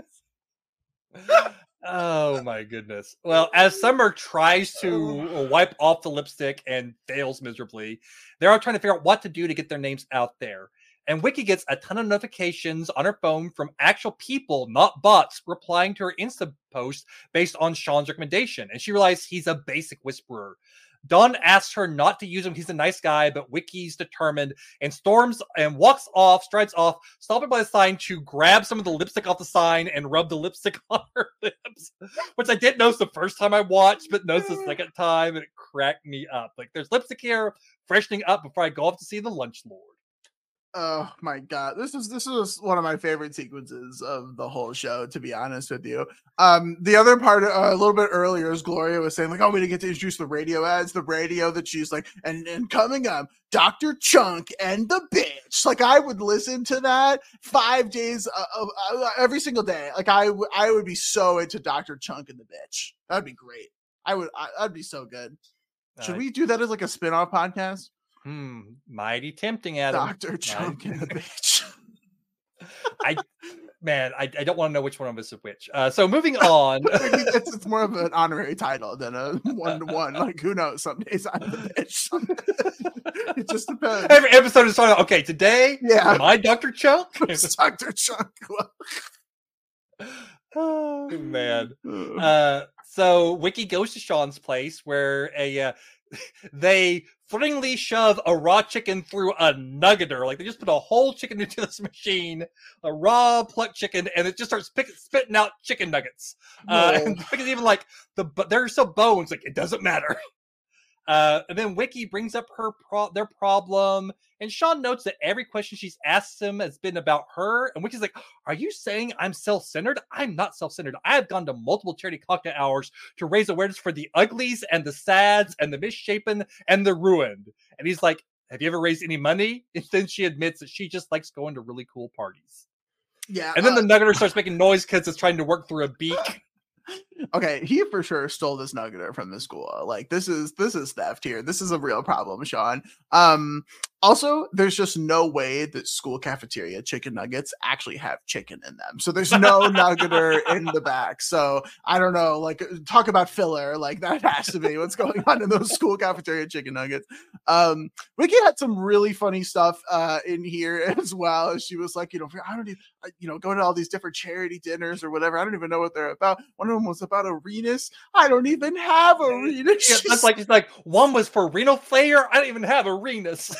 penis. Oh my goodness. Well, as Summer tries to wipe off the lipstick and fails miserably, they're all trying to figure out what to do to get their names out there. And Wiki gets a ton of notifications on her phone from actual people, not bots, replying to her Insta post based on Sean's recommendation. And she realizes he's a basic whisperer. Dawn asks her not to use him. He's a nice guy, but Wiki's determined and storms and strides off, stopping by the sign to grab some of the lipstick off the sign and rub the lipstick on her lips, which I didn't notice the first time I watched, but noticed the second time, and it cracked me up. Like, there's lipstick here, freshening up before I go off to see the lunch lord. Oh my god, this is one of my favorite sequences of the whole show, to be honest with you. The other part a little bit earlier is Gloria was saying like, oh, we didn't get to introduce the radio ads, the radio that she's like, and coming up, Dr. Chunk and the bitch. Like I would listen to that 5 days every single day. Like I would be so into Dr. Chunk and the bitch. That'd be great. I'd be so good. Should we do that as like a spin-off podcast? Mighty tempting, Adam. Dr. Chunk and the bitch. I don't want to know which one of us is which. So moving on. It's more of an honorary title than a one-to-one. Like who knows? Some days I'm the bitch. It just depends. Every episode is starting. Okay, today, am I Dr. Chunk? It's Dr. Chunk. Oh man. So Wiki goes to Sean's place where they flittingly shove a raw chicken through a nuggeter. Like they just put a whole chicken into this machine, a raw plucked chicken, and it just starts spitting out chicken nuggets. And Wiki's even like, but there's still bones. Like it doesn't matter. And then Wiki brings up their problem, and Sean notes that every question she's asked him has been about her. And Wiki's like, are you saying I'm self-centered? I'm not self-centered. I have gone to multiple charity cocktail hours to raise awareness for the uglies and the sads and the misshapen and the ruined. And he's like, have you ever raised any money? And then she admits that she just likes going to really cool parties. Yeah. And then the nuggeter starts making noise because it's trying to work through a beak. Okay, he for sure stole this nuggeter from the school. Like this is theft here. This is a real problem, Sean. Also, there's just no way that school cafeteria chicken nuggets actually have chicken in them. So there's no nuggeter in the back. So I don't know, like talk about filler. Like that has to be what's going on in those school cafeteria chicken nuggets. Wiki had some really funny stuff in here as well. She was like, I don't even, going to all these different charity dinners or whatever. I don't even know what they're about. One of them was about arenas. I don't even have arenas. Yeah, that's like, it's like one was for renal failure. I don't even have arenas.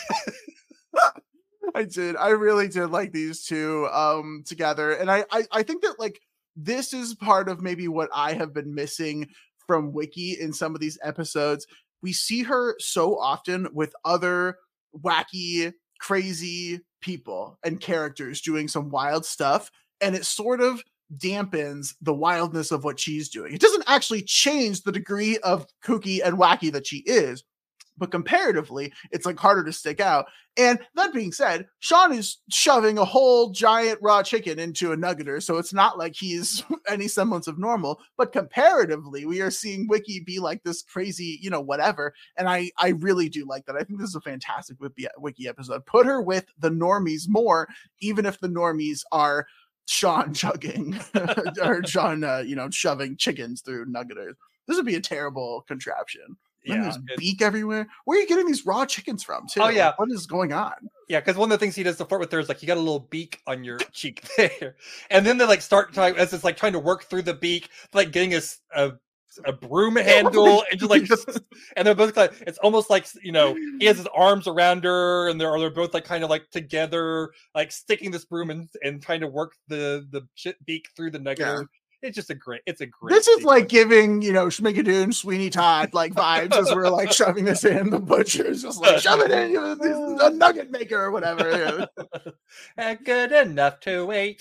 I really did like these two together. And I think that like this is part of maybe what I have been missing from Wiki in some of these episodes. We see her so often with other wacky, crazy people and characters doing some wild stuff. And it sort of dampens the wildness of what she's doing. It doesn't actually change the degree of kooky and wacky that she is, but comparatively, it's like harder to stick out. And that being said, Sean is shoving a whole giant raw chicken into a nuggeter, so it's not like he's any semblance of normal. But comparatively, we are seeing Wiki be like this crazy, whatever. And I really do like that. I think this is a fantastic Wiki episode. Put her with the normies more, even if the normies are Sean chugging or Sean, shoving chickens through nuggeters. This would be a terrible contraption. Yeah, there's beak everywhere. Where are you getting these raw chickens from, too? Oh, yeah. Like, what is going on? Yeah, because one of the things he does to flirt with her is like, you got a little beak on your cheek there. And then they like start trying, as it's like trying to work through the beak, like getting a broom handle and just like, and they're both like, it's almost like, he has his arms around her and they're both like kind of like together, like sticking this broom and trying to work the beak through the nugget. Yeah. It's a great. This is sequence. Like giving, Schmigadoon, Sweeney Todd like vibes as we're like shoving this in. The butcher's just like shove it in, a nugget maker or whatever. Good enough to wait.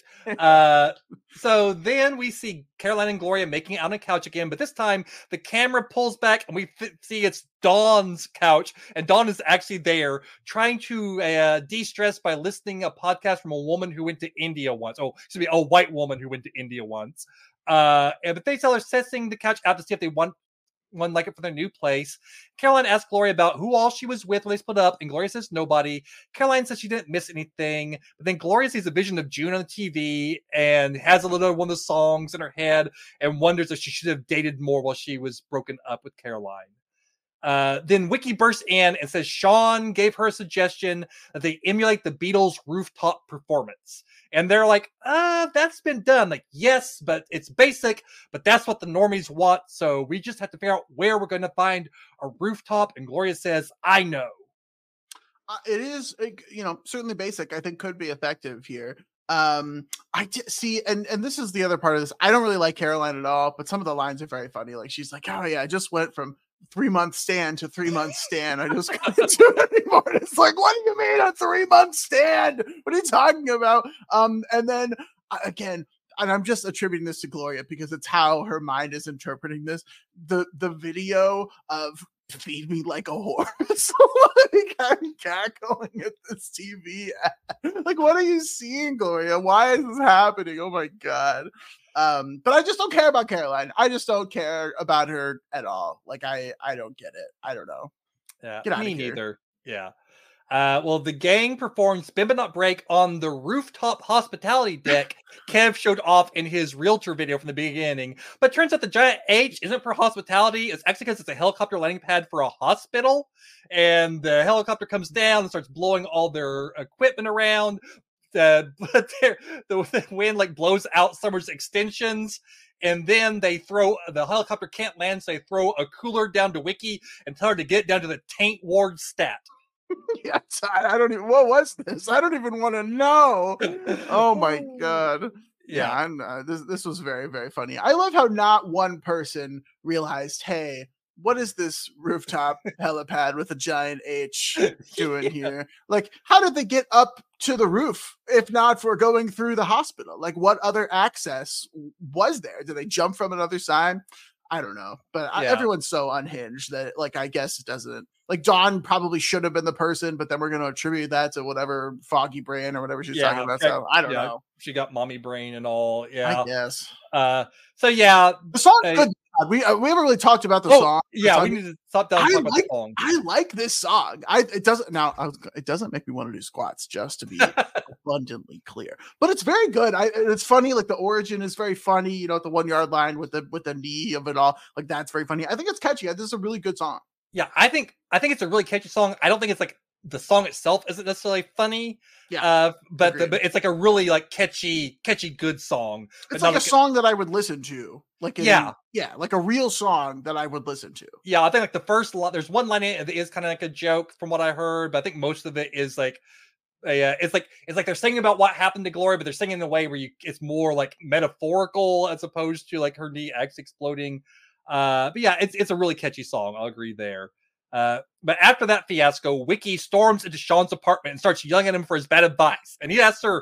So then we see Caroline and Gloria making out on a couch again, but this time the camera pulls back and we see it's Dawn's couch, and Dawn is actually there trying to de-stress by listening to a podcast from a woman who went to India once. Oh, excuse me, a white woman who went to India once. But they tell her setting the couch out to see if they want one like it for their new place. Caroline asks Gloria about who all she was with when they split up, and Gloria says nobody. Caroline says she didn't miss anything, but then Gloria sees a vision of June on the TV and has a little one of the songs in her head and wonders if she should have dated more while she was broken up with Caroline. Then Wiki bursts in and says Sean gave her a suggestion that they emulate the Beatles' rooftop performance. And they're like, that's been done. Like, yes, but it's basic, but that's what the normies want. So we just have to figure out where we're going to find a rooftop. And Gloria says, I know. It is, certainly basic. I think could be effective here. See, and this is the other part of this. I don't really like Caroline at all, but some of the lines are very funny. Like she's like, oh yeah, I just went from 3-month stand to 3-month stand. I just couldn't do it anymore. And it's like, what do you mean a 3-month stand? What are you talking about? And then again, and I'm just attributing this to Gloria because it's how her mind is interpreting this. The video of feed me like a horse. Like I'm cackling at this TV ad. Like, what are you seeing, Gloria? Why is this happening? Oh my God. But I just don't care about Caroline. I just don't care about her at all. Like I don't get it. I don't know. Yeah, me neither. Yeah. Well, the gang performed Spin But Not Break on the rooftop hospitality deck Kev showed off in his realtor video from the beginning. But turns out the giant H isn't for hospitality. It's actually because it's a helicopter landing pad for a hospital. And the helicopter comes down and starts blowing all their equipment around. But the wind like blows out Summer's extensions. And then the helicopter can't land, so they throw a cooler down to Wiki and tell her to get down to the Taint Ward stat. Yes, I don't even. What was this? I don't even want to know. Oh my God! Yeah, this was very, very funny. I love how not one person realized, hey, what is this rooftop helipad with a giant H doing here? Like, how did they get up to the roof if not for going through the hospital? Like, what other access was there? Did they jump from another side? I don't know, but everyone's so unhinged that, like, I guess it doesn't. Like, Dawn probably should have been the person, but then we're going to attribute that to whatever foggy brain or whatever she's talking about. So I don't know. She got mommy brain and all. Yeah, I guess. So yeah, the song's good. We haven't really talked about the song. Yeah, we need to stop down and talk about the song. I like this song. It doesn't make me want to do squats, just to be abundantly clear. But it's very good. It's funny. Like the origin is very funny. At the 1 yard line with the knee of it all. Like that's very funny. I think it's catchy. This is a really good song. Yeah, I think it's a really catchy song. I don't think it's like the song itself isn't necessarily funny. Yeah, but it's like a really like catchy good song. It's like a song that I would listen to. Like like a real song that I would listen to. Yeah, I think like the first there's one line in it that is kind of like a joke from what I heard, but I think most of it is like it's like they're singing about what happened to Gloria, but they're singing in a way where it's more like metaphorical as opposed to like her knee actually exploding. But yeah, it's a really catchy song. I'll agree there. But after that fiasco, Wiki storms into Sean's apartment and starts yelling at him for his bad advice. And he asks her,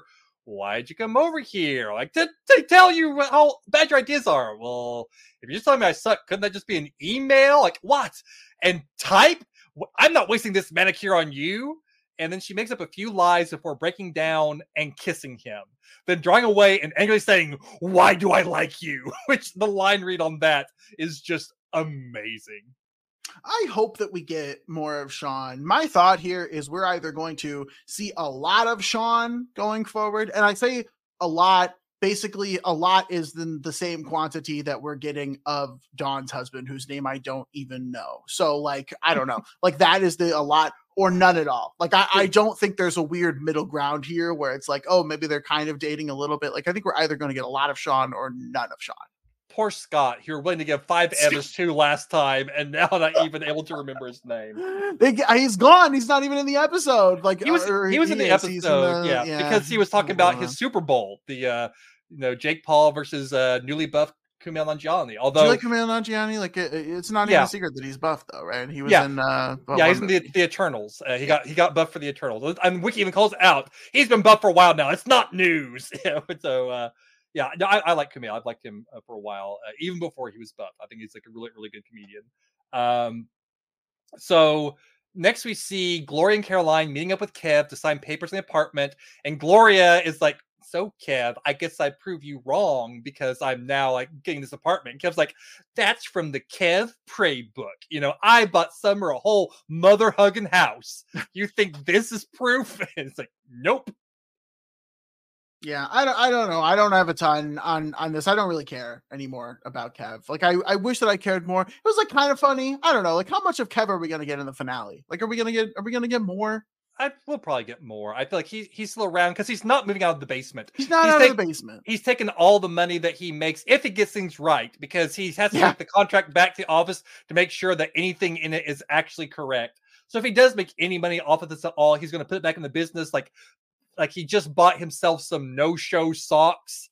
why'd you come over here? Like, to tell you how bad your ideas are. Well, if you're just telling me I suck, couldn't that just be an email? Like, what? And type? I'm not wasting this manicure on you. And then she makes up a few lies before breaking down and kissing him, then drawing away and angrily saying, why do I like you? Which the line read on that is just amazing. I hope that we get more of Sean. My thought here is we're either going to see a lot of Sean going forward, and I say a lot, basically a lot is the same quantity that we're getting of Dawn's husband, whose name I don't even know. So like, I don't know, like that is a lot or none at all. Like I don't think there's a weird middle ground here where it's like, oh, maybe they're kind of dating a little bit. Like I think we're either going to get a lot of Sean or none of Sean. Poor Scott, you were willing to give 5 Evans to last time, and now not even able to remember his name. He's gone. He's not even in the episode. Like he was in the episode, yeah, because he was talking about his Super Bowl, the Jake Paul versus newly buffed Kumail Nanjiani. Although, do you like Kumail Nanjiani? Like it's not even a secret that he's buffed, though, right? He was in he's in the Eternals. He got buffed for the Eternals. And Wiki even calls it out. He's been buffed for a while now. It's not news. So. Yeah, no, I like Kumail. I've liked him for a while, even before he was buff. I think he's like a really, really good comedian. So next we see Gloria and Caroline meeting up with Kev to sign papers in the apartment, and Gloria is like, "So Kev, I guess I prove you wrong because I'm now like getting this apartment." And Kev's like, "That's from the Kev Prey book. I bought Summer a whole mother hugging house. You think this is proof?" And it's like, nope. Yeah, I don't know. I don't have a ton on this. I don't really care anymore about Kev. Like I wish that I cared more. It was like kind of funny. I don't know. Like how much of Kev are we gonna get in the finale? Like are we gonna get more? We'll probably get more. I feel like he's still around because he's not moving out of the basement. He's not out of the basement. He's taking all the money that he makes if he gets things right, because he has to take the contract back to the office to make sure that anything in it is actually correct. So if he does make any money off of this at all, he's going to put it back in the business. Like he just bought himself some no-show socks,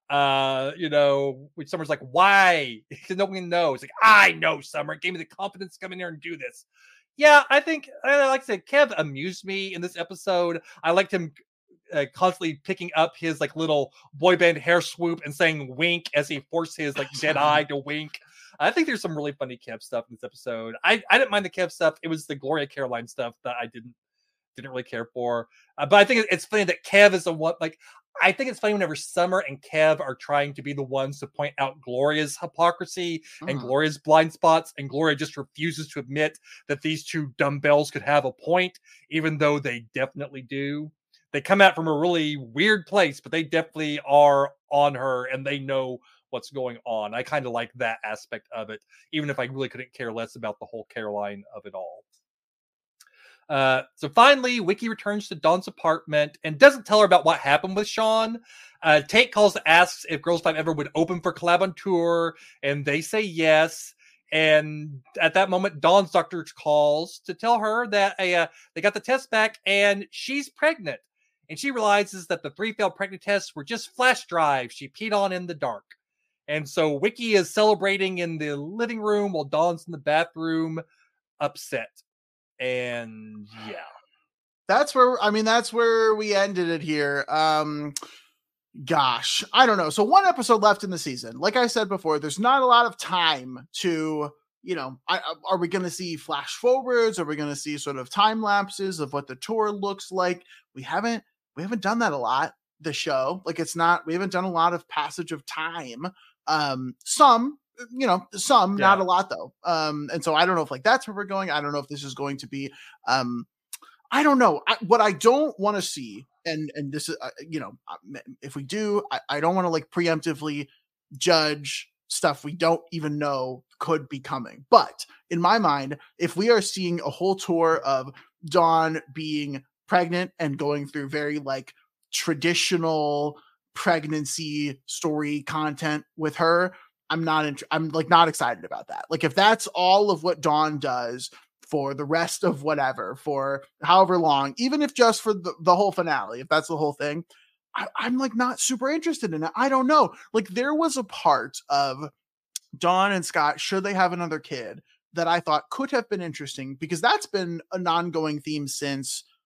which Summer's like, why? Because no one knows. Like, I know, Summer. It gave me the confidence to come in here and do this. Yeah, I think, like I said, Kev amused me in this episode. I liked him constantly picking up his like little boy band hair swoop and saying wink as he forced his like dead eye to wink. I think there's some really funny Kev stuff in this episode. I didn't mind the Kev stuff. It was the Gloria Caroline stuff that I didn't really care for. But I think it's funny that Kev is the one, like, I think it's funny whenever Summer and Kev are trying to be the ones to point out Gloria's hypocrisy and Gloria's blind spots, and Gloria just refuses to admit that these two dumbbells could have a point, even though they definitely do. They come out from a really weird place, but they definitely are on her, and they know what's going on. I kind of like that aspect of it, even if I really couldn't care less about the whole Caroline of it all. So finally, Wiki returns to Dawn's apartment and doesn't tell her about what happened with Sean. Tate calls and asks if Girls 5 Ever would open for collab on tour, and they say yes. And at that moment, Dawn's doctor calls to tell her that they got the test back and she's pregnant. And she realizes that the 3 failed pregnancy tests were just flash drives she peed on in the dark. And so Wiki is celebrating in the living room while Dawn's in the bathroom, upset. And yeah, that's where we ended it here. Gosh, I don't know. So 1 episode left in the season. Like I said before, there's not a lot of time to, are we going to see flash forwards? Are we going to see sort of time lapses of what the tour looks like? We haven't done that a lot. The show, like we haven't done a lot of passage of time. Some, not a lot though. And so I don't know if like that's where we're going. I don't know if this is going to be, I don't know. What I don't want to see, and this is, if we do, I don't want to like preemptively judge stuff we don't even know could be coming. But in my mind, if we are seeing a whole tour of Dawn being pregnant and going through very like traditional pregnancy story content with her, I'm not excited about that. Like if that's all of what Dawn does for the rest of whatever, for however long, even if just for the whole finale, if that's the whole thing, I'm like not super interested in it. I don't know. Like there was a part of Dawn and Scott, should they have another kid, that I thought could have been interesting, because that's been an ongoing theme since,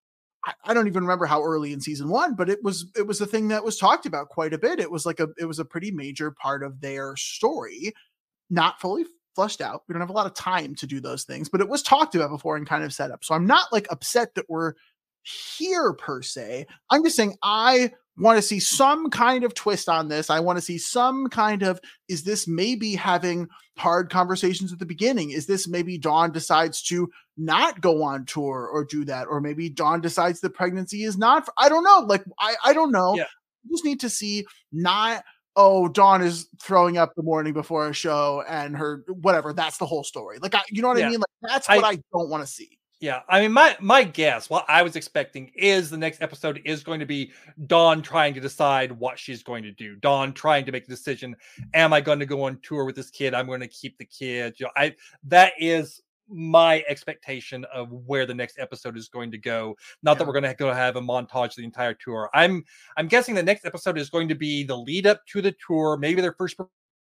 I don't even remember how early in season 1, but it was a thing that was talked about quite a bit. It was a pretty major part of their story, not fully fleshed out. We don't have a lot of time to do those things, but it was talked about before and kind of set up. So I'm not like upset that we're here per se. I'm just saying I want to see some kind of twist on this. I want to see some kind of, is this maybe having hard conversations at the beginning? Is this maybe Dawn decides to not go on tour or do that? Or maybe Dawn decides the pregnancy is not, I don't know. Like, I don't know. Yeah. We just need to see, not, oh, Dawn is throwing up the morning before a show and her, whatever. That's the whole story. Like, you know what I mean? Like, that's what I don't want to see. Yeah, I mean, my guess, what I was expecting is the next episode is going to be Dawn trying to decide what she's going to do. Dawn trying to make a decision. Am I going to go on tour with this kid? I'm going to keep the kid. That is my expectation of where the next episode is going to go. Not that we're going to go have a montage of the entire tour. I'm guessing the next episode is going to be the lead up to the tour, maybe their first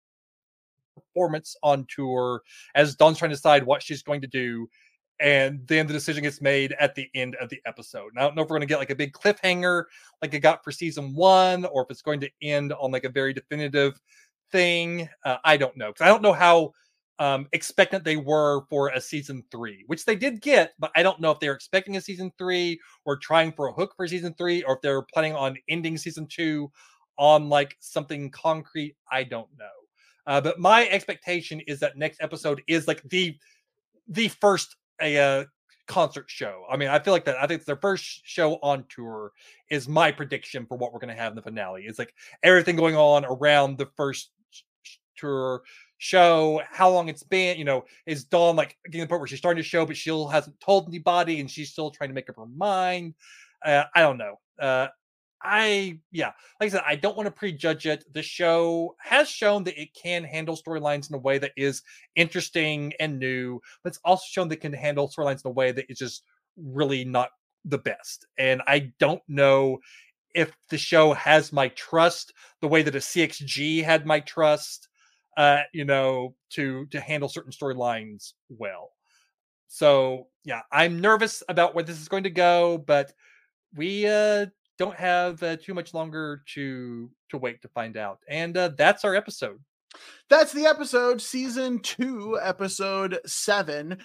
performance on tour, as Dawn's trying to decide what she's going to do. And then the decision gets made at the end of the episode. And I don't know if we're going to get like a big cliffhanger like it got for season 1, or if it's going to end on like a very definitive thing. I don't know. Because I don't know how expectant they were for a season 3, which they did get, but I don't know if they're expecting a season 3 or trying for a hook for season 3, or if they're planning on ending season 2 on like something concrete. I don't know. But my expectation is that next episode is like the first a concert show. I mean, I feel like that. I think it's their first show on tour is my prediction for what we're going to have in the finale. It's like everything going on around the first tour show, how long it's been, is Dawn like getting to the point where she's starting to show, but she still hasn't told anybody and she's still trying to make up her mind. I don't know. Like I said, I don't want to prejudge it. The show has shown that it can handle storylines in a way that is interesting and new, but it's also shown that it can handle storylines in a way that is just really not the best. And I don't know if the show has my trust the way that a CXG had my trust, to handle certain storylines well. So yeah, I'm nervous about where this is going to go, but we don't have too much longer to wait to find out. And that's our episode. That's the episode, season 2, episode 7.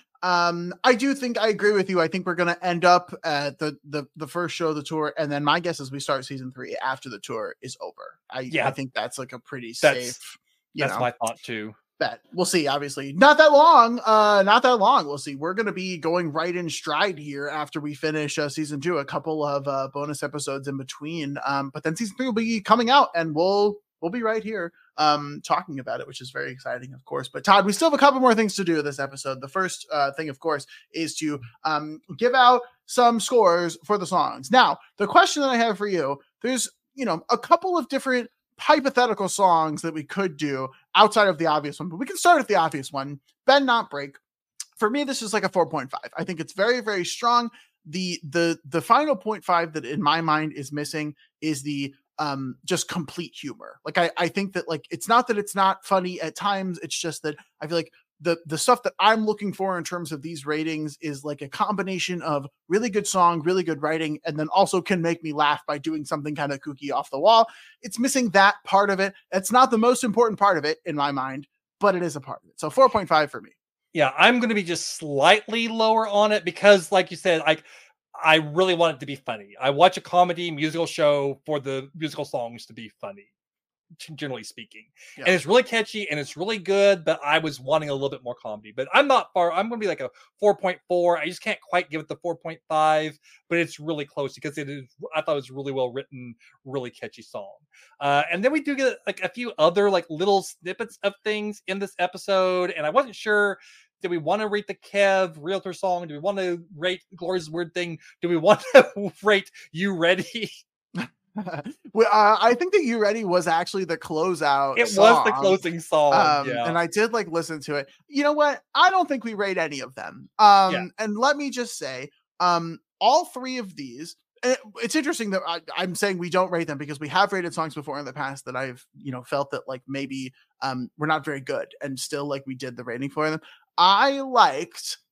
I do think I agree with you. I think we're going to end up at the first show of the tour. And then my guess is we start season 3 after the tour is over. I think that's like a pretty safe. That's my thought too. Bet. We'll see. Obviously not that long. We'll see. We're going to be going right in stride here after we finish season 2, a couple of bonus episodes in between. But then season 3 will be coming out and we'll be right here talking about it, which is very exciting, of course. But Todd, we still have a couple more things to do this episode. The first thing, of course, is to give out some scores for the songs. Now, the question that I have for you, there's, a couple of different hypothetical songs that we could do outside of the obvious one, but we can start with the obvious one. Bend Not Break. For me, this is like a 4.5. I think it's very, very strong. The final 0.5 that in my mind is missing is the just complete humor. Like I think that like it's not that it's not funny at times, it's just that I feel like the stuff that I'm looking for in terms of these ratings is like a combination of really good song, really good writing, and then also can make me laugh by doing something kind of kooky off the wall. It's missing that part of it. It's not the most important part of it in my mind, but it is a part of it. So 4.5 for me. Yeah, I'm going to be just slightly lower on it because, like you said, I really want it to be funny. I watch a comedy musical show for the musical songs to be funny, generally speaking. Yeah. And it's really catchy and it's really good, but I was wanting a little bit more comedy. But I'm not far. I'm going to be like a 4.4. I just can't quite give it the 4.5, but it's really close because it is. I thought it was really well written, really catchy song. And then we do get like a few other like little snippets of things in this episode, and I wasn't sure. Do we want to rate the Kev Realtor song? Do we want to rate Gloria's Weird Thing? Do we want to rate You Ready? I think that You Ready was actually the closeout. It was the closing song. And I did like listen to it. You know what? I don't think we rate any of them. And let me just say, all 3 of these, it's interesting that I'm saying we don't rate them because we have rated songs before in the past that I've, felt that like maybe we're not very good and still like we did the rating for them. I liked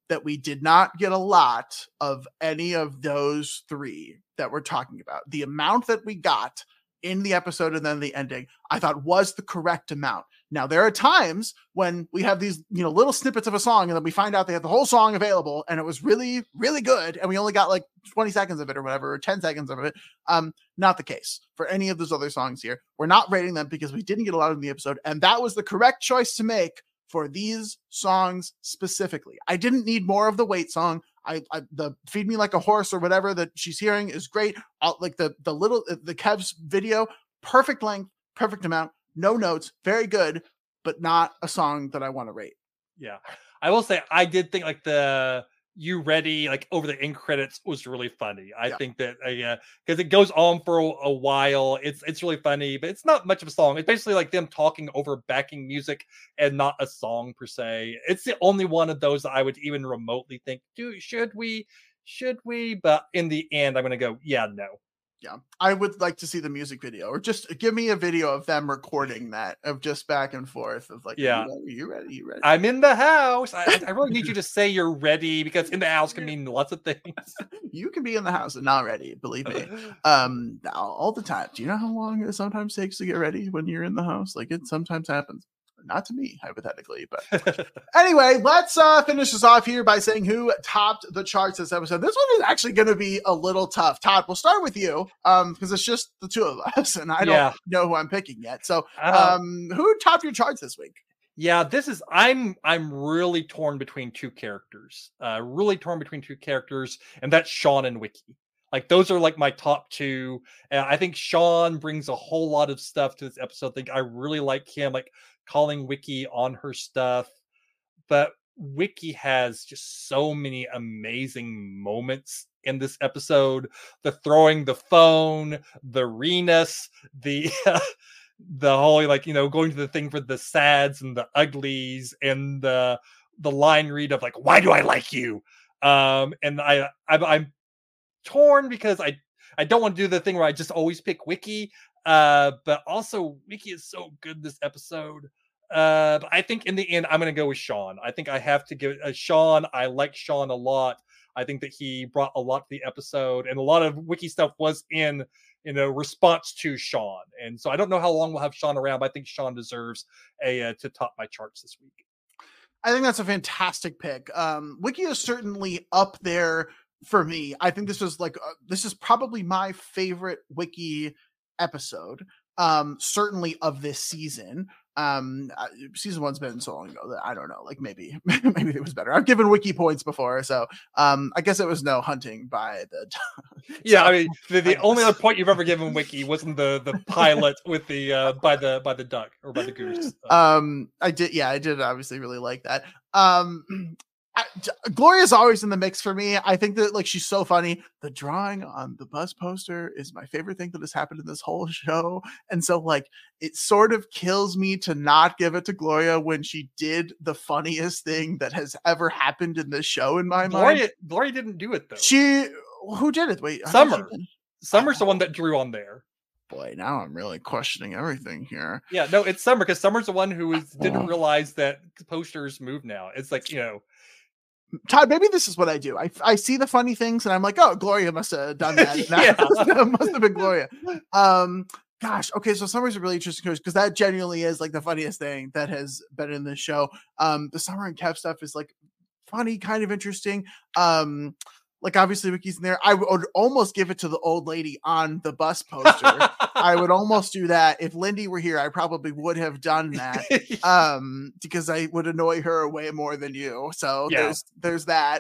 that we did not get a lot of any of those three that we're talking about. The amount that we got in the episode and then the ending, I thought was the correct amount. Now, there are times when we have these, little snippets of a song and then we find out they have the whole song available and it was really, really good. And we only got like 20 seconds of it or whatever, or 10 seconds of it. Not the case for any of those other songs here. We're not rating them because we didn't get a lot in the episode. And that was the correct choice to make for these songs specifically. I didn't need more of the Wait song. The Feed Me Like a Horse or whatever that she's hearing is great. Like the Kev's video, perfect length, perfect amount, no notes, very good, but not a song that I want to rate. Yeah. I will say I did think like the You Ready, like over the end credits was really funny. I think that because it goes on for a while, it's really funny, but it's not much of a song. It's basically like them talking over backing music and not a song per se. It's the only one of those that I would even remotely think, should we? But in the end, I'm gonna go, yeah, no. Yeah, I would like to see the music video, or just give me a video of them recording that, of just back and forth of like, yeah, you ready? I'm in the house. I really need you to say you're ready, because in the house can mean lots of things. You can be in the house and not ready, believe me. All the time. Do you know how long it sometimes takes to get ready when you're in the house? Like, it sometimes happens. Not to me, hypothetically, but anyway, let's finish this off here by saying who topped the charts this episode. This one is actually going to be a little tough. Todd, we'll start with you because it's just the two of us, and I don't know who I'm picking yet. So, who topped your charts this week? Yeah, this is I'm really torn between two characters. And that's Sean and Wiki. Like, those are like my top two. And I think Sean brings a whole lot of stuff to this episode. I think I really like him, like calling Wiki on her stuff. But Wiki has just so many amazing moments in this episode. The throwing the phone, the Renus, the whole, like, going to the thing for the sads and the uglies, and the line read of like, why do I like you? And I'm torn because I don't want to do the thing where I just always pick Wiki, but also Wiki is so good this episode. But I think in the end I'm going to go with Sean. I think I have to give it Sean. I like Sean a lot. I think that he brought a lot to the episode, and a lot of Wiki stuff was in response to Sean. And so I don't know how long we'll have Sean around, but I think Sean deserves to top my charts this week. I think that's a fantastic pick. Wiki is certainly up there for me. I think this is probably my favorite Wiki episode, certainly of this season. Season one's been so long ago that I don't know, like maybe it was better. I've given Wiki points before, so I guess it was no hunting by the yeah. I mean, the only other point you've ever given Wiki wasn't the pilot with the by the duck or by the goose. I did obviously really like that. Gloria's always in the mix for me. I think that, like, she's so funny. The drawing on the bus poster is my favorite thing that has happened in this whole show. And so, like, it sort of kills me to not give it to Gloria when she did the funniest thing that has ever happened in this show in my mind. Gloria didn't do it, though. Who did it? Wait, Summer's the one that drew on there. Boy, now I'm really questioning everything here. Yeah, no, it's Summer, because Summer's the one who didn't realize that posters move now. It's like, Todd, maybe this is what I do. I see the funny things and I'm like, oh, Gloria must have done that. That must have been Gloria. Gosh, okay, so Summer's a really interesting choice because that genuinely is like the funniest thing that has been in this show. The Summer and Kev stuff is like funny, kind of interesting. Like, obviously Wiki's in there. I would almost give it to the old lady on the bus poster. I would almost do that. If Lindy were here, I probably would have done that. Because I would annoy her way more than you. So there's that.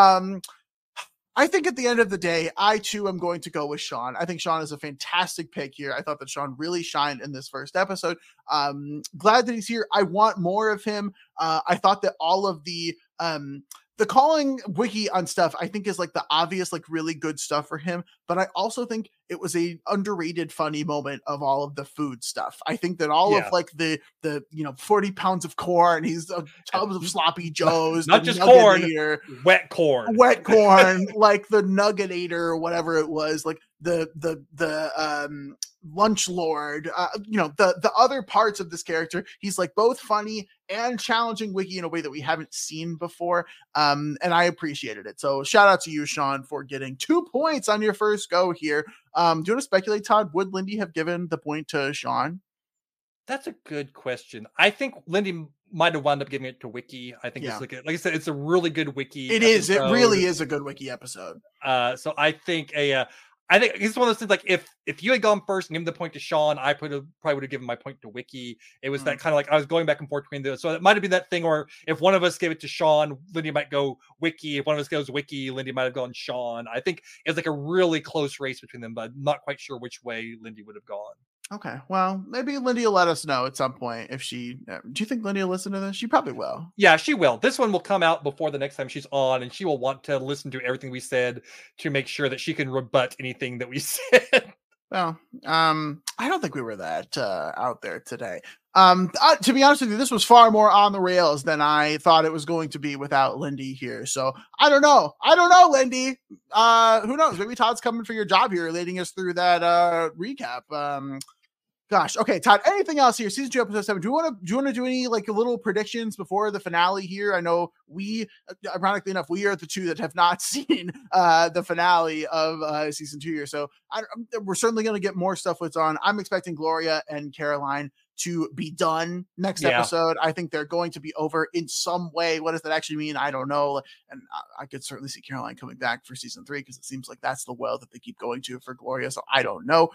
I think at the end of the day, I too am going to go with Sean. I think Sean is a fantastic pick here. I thought that Sean really shined in this first episode. Glad that he's here. I want more of him. I thought that all of the calling Wiki on stuff, I think, is like the obvious, like, really good stuff for him. But I also think it was a underrated, funny moment of all of the food stuff. I think that all of like the 40 pounds of corn, he's tubs of sloppy joes, not just corn, wet corn, like the Nuggetator or whatever it was, like the lunch lord, the other parts of this character. He's like both funny and challenging Wiki in a way that we haven't seen before. And I appreciated it. So shout out to you, Sean, for getting 2 points on your first go here. Do you want to speculate, Todd? Would Lindy have given the point to Sean? That's a good question. I think Lindy might have wound up giving it to Wiki. I think it's like I said, it's a really good Wiki. It is. It really is a good Wiki episode. So I think it's one of those things like if you had gone first and given the point to Sean, I probably would have given my point to Wiki. It was that kind of like I was going back and forth between those. So it might have been that thing where if one of us gave it to Sean, Lindy might go Wiki. If one of us goes Wiki, Lindy might have gone Sean. I think it's like a really close race between them, but I'm not quite sure which way Lindy would have gone. Okay, well, maybe Lindy will let us know at some point if she. Do you think Lindy will listen to this? She probably will. Yeah, she will. This one will come out before the next time she's on, and she will want to listen to everything we said to make sure that she can rebut anything that we said. Well, I don't think we were that out there today. To be honest with you, this was far more on the rails than I thought it was going to be without Lindy here. So I don't know, Lindy. Who knows? Maybe Todd's coming for your job here, leading us through that recap. Gosh. Okay, Todd, anything else here? Season 2, episode 7. Do you want to do any like little predictions before the finale here? I know we, ironically enough, we are the two that have not seen the finale of season 2 here. So we're certainly going to get more stuff what's on. I'm expecting Gloria and Caroline to be done next episode. I think they're going to be over in some way. What does that actually mean? I don't know. And I could certainly see Caroline coming back for season 3 because it seems like that's the well that they keep going to for Gloria. So I don't know.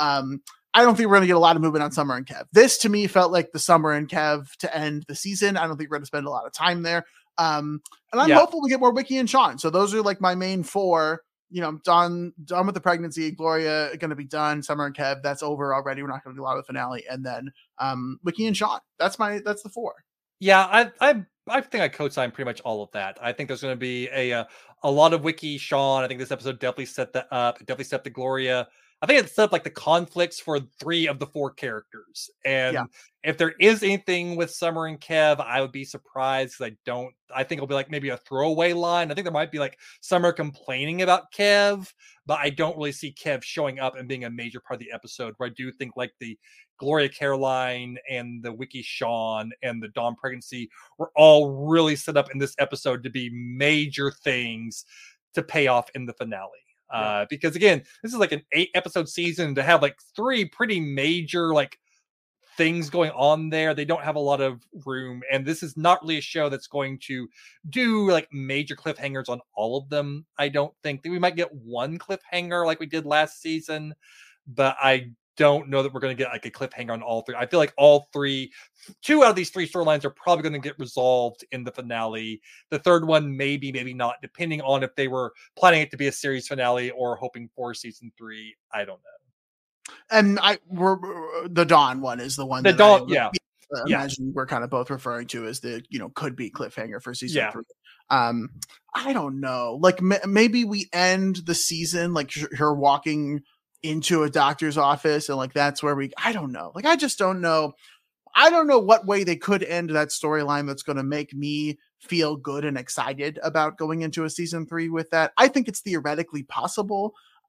I don't think we're going to get a lot of movement on Summer and Kev. This to me felt like the Summer and Kev to end the season. I don't think we're going to spend a lot of time there. And I'm hopeful we get more Wiki and Sean. So those are like my main 4. Done with the pregnancy. Gloria going to be done. Summer and Kev, that's over already. We're not going to do a lot of the finale. And then Wiki and Sean. That's the 4. Yeah, I think I co-sign pretty much all of that. I think there's going to be a lot of Wiki, Sean. I think this episode definitely set that up. It definitely set the Gloria. I think it set up like the conflicts for 3 of the 4 characters. And if there is anything with Summer and Kev, I would be surprised because I think it'll be like maybe a throwaway line. I think there might be like Summer complaining about Kev, but I don't really see Kev showing up and being a major part of the episode. Where I do think like the Gloria Caroline and the Wiki Sean and the Dawn pregnancy were all really set up in this episode to be major things to pay off in the finale. Because again, this is like an 8-episode season to have like 3 pretty major like things going on there. They don't have a lot of room, and this is not really a show that's going to do like major cliffhangers on all of them. I don't think that we might get one cliffhanger like we did last season, but I don't know that we're going to get like a cliffhanger on all 3. I feel like all 2 out of these 3 storylines are probably going to get resolved in the finale. The third one, maybe not, depending on if they were planning it to be a series finale or hoping for season 3. I don't know. And the Dawn one is the one. The Dawn, imagine we're kind of both referring to as the could be cliffhanger for season 3. I don't know. Like maybe we end the season like her walking into a doctor's office and like that's where I don't know. Like I just don't know. I don't know what way they could end that storyline that's going to make me feel good and excited about going into a season 3 with that. I think it's theoretically possible.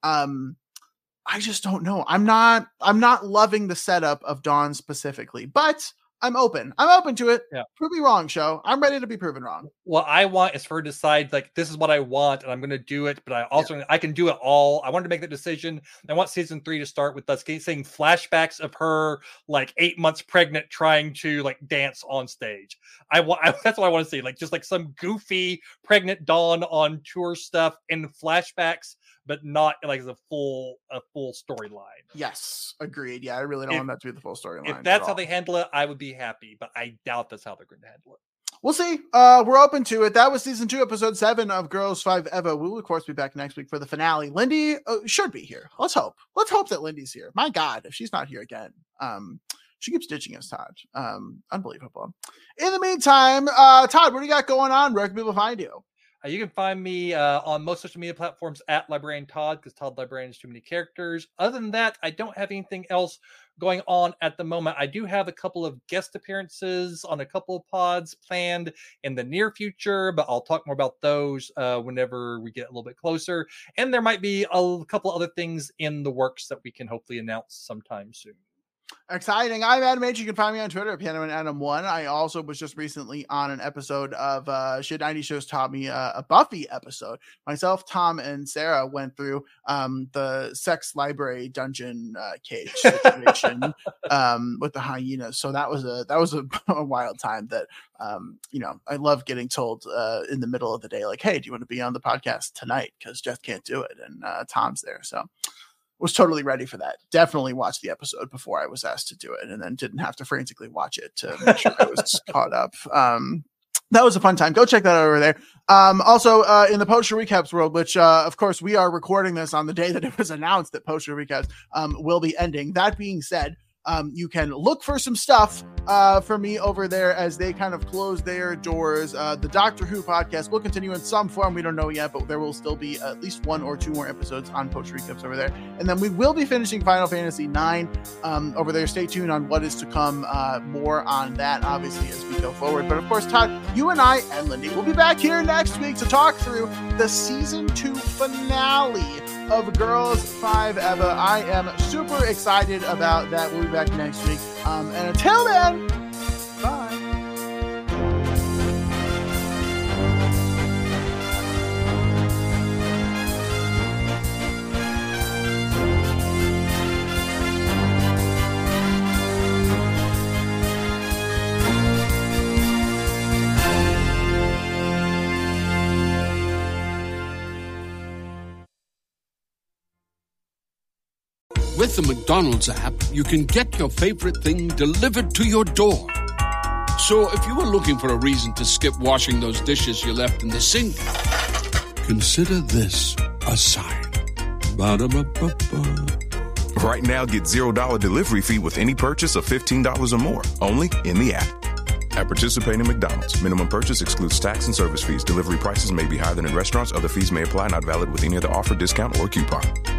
I just don't know. I'm not loving the setup of Dawn specifically, but I'm open to it. Yeah. Prove me wrong, show. I'm ready to be proven wrong. What I want is for her to decide, like, this is what I want, and I'm going to do it, but I also, I can do it all. I wanted to make the decision. I want season 3 to start with us seeing flashbacks of her, like, 8 months pregnant, trying to, like, dance on stage. That's what I want to see. Like, just, like, some goofy pregnant Dawn on tour stuff in flashbacks, but not like as a full storyline. Yes, agreed. Yeah, I really don't want that to be the full storyline. If that's how they handle it, I would be happy, but I doubt that's how they're going to handle it. We'll see. We're open to it. That was season 2, episode 7 of Girls 5 Eva. We will, of course, be back next week for the finale. Lindy should be here. Let's hope. Let's hope that Lindy's here. My God, if she's not here again. She keeps ditching us, Todd. Unbelievable. In the meantime, Todd, what do you got going on? Where can people find you? You can find me on most social media platforms at Librarian Todd, because Todd Librarian is too many characters. Other than that, I don't have anything else going on at the moment. I do have a couple of guest appearances on a couple of pods planned in the near future, but I'll talk more about those whenever we get a little bit closer. And there might be a couple other things in the works that we can hopefully announce sometime soon. Exciting. I'm Adam H. You can find me on Twitter at PianomanAdam1. I also was just recently on an episode of Shit 90 Shows Taught Me, a Buffy episode. Myself, Tom, and Sarah went through the sex library dungeon cage situation with the hyenas. So that was a wild time that I love getting told in the middle of the day, like, hey, do you want to be on the podcast tonight? Because Jeff can't do it and Tom's there. So was totally ready for that. Definitely watched the episode before I was asked to do it, and then didn't have to frantically watch it to make sure I was caught up. That was a fun time. Go check that out over there. Also, in the Poster Recaps world, which, of course, we are recording this on the day that it was announced that Poster Recaps will be ending. That being said, you can look for some stuff for me over there as they kind of close their doors. The Doctor Who podcast will continue in some form. We don't know yet, but there will still be at least 1 or 2 more episodes on Poster Recaps over there. And then we will be finishing Final Fantasy IX over there. Stay tuned on what is to come. More on that, obviously, as we go forward. But of course, Todd, you and I and Lindy will be back here next week to talk through the season 2 finale of Girls 5 Eva. I am super excited about that. We'll be back next week. And until then, bye. With the McDonald's app, you can get your favorite thing delivered to your door. So if you were looking for a reason to skip washing those dishes you left in the sink, consider this a sign. Ba-da-ba-ba-ba. Right now, get $0 delivery fee with any purchase of $15 or more, only in the app. At participating McDonald's, minimum purchase excludes tax and service fees. Delivery prices may be higher than in restaurants. Other fees may apply, not valid with any other offer, discount, or coupon.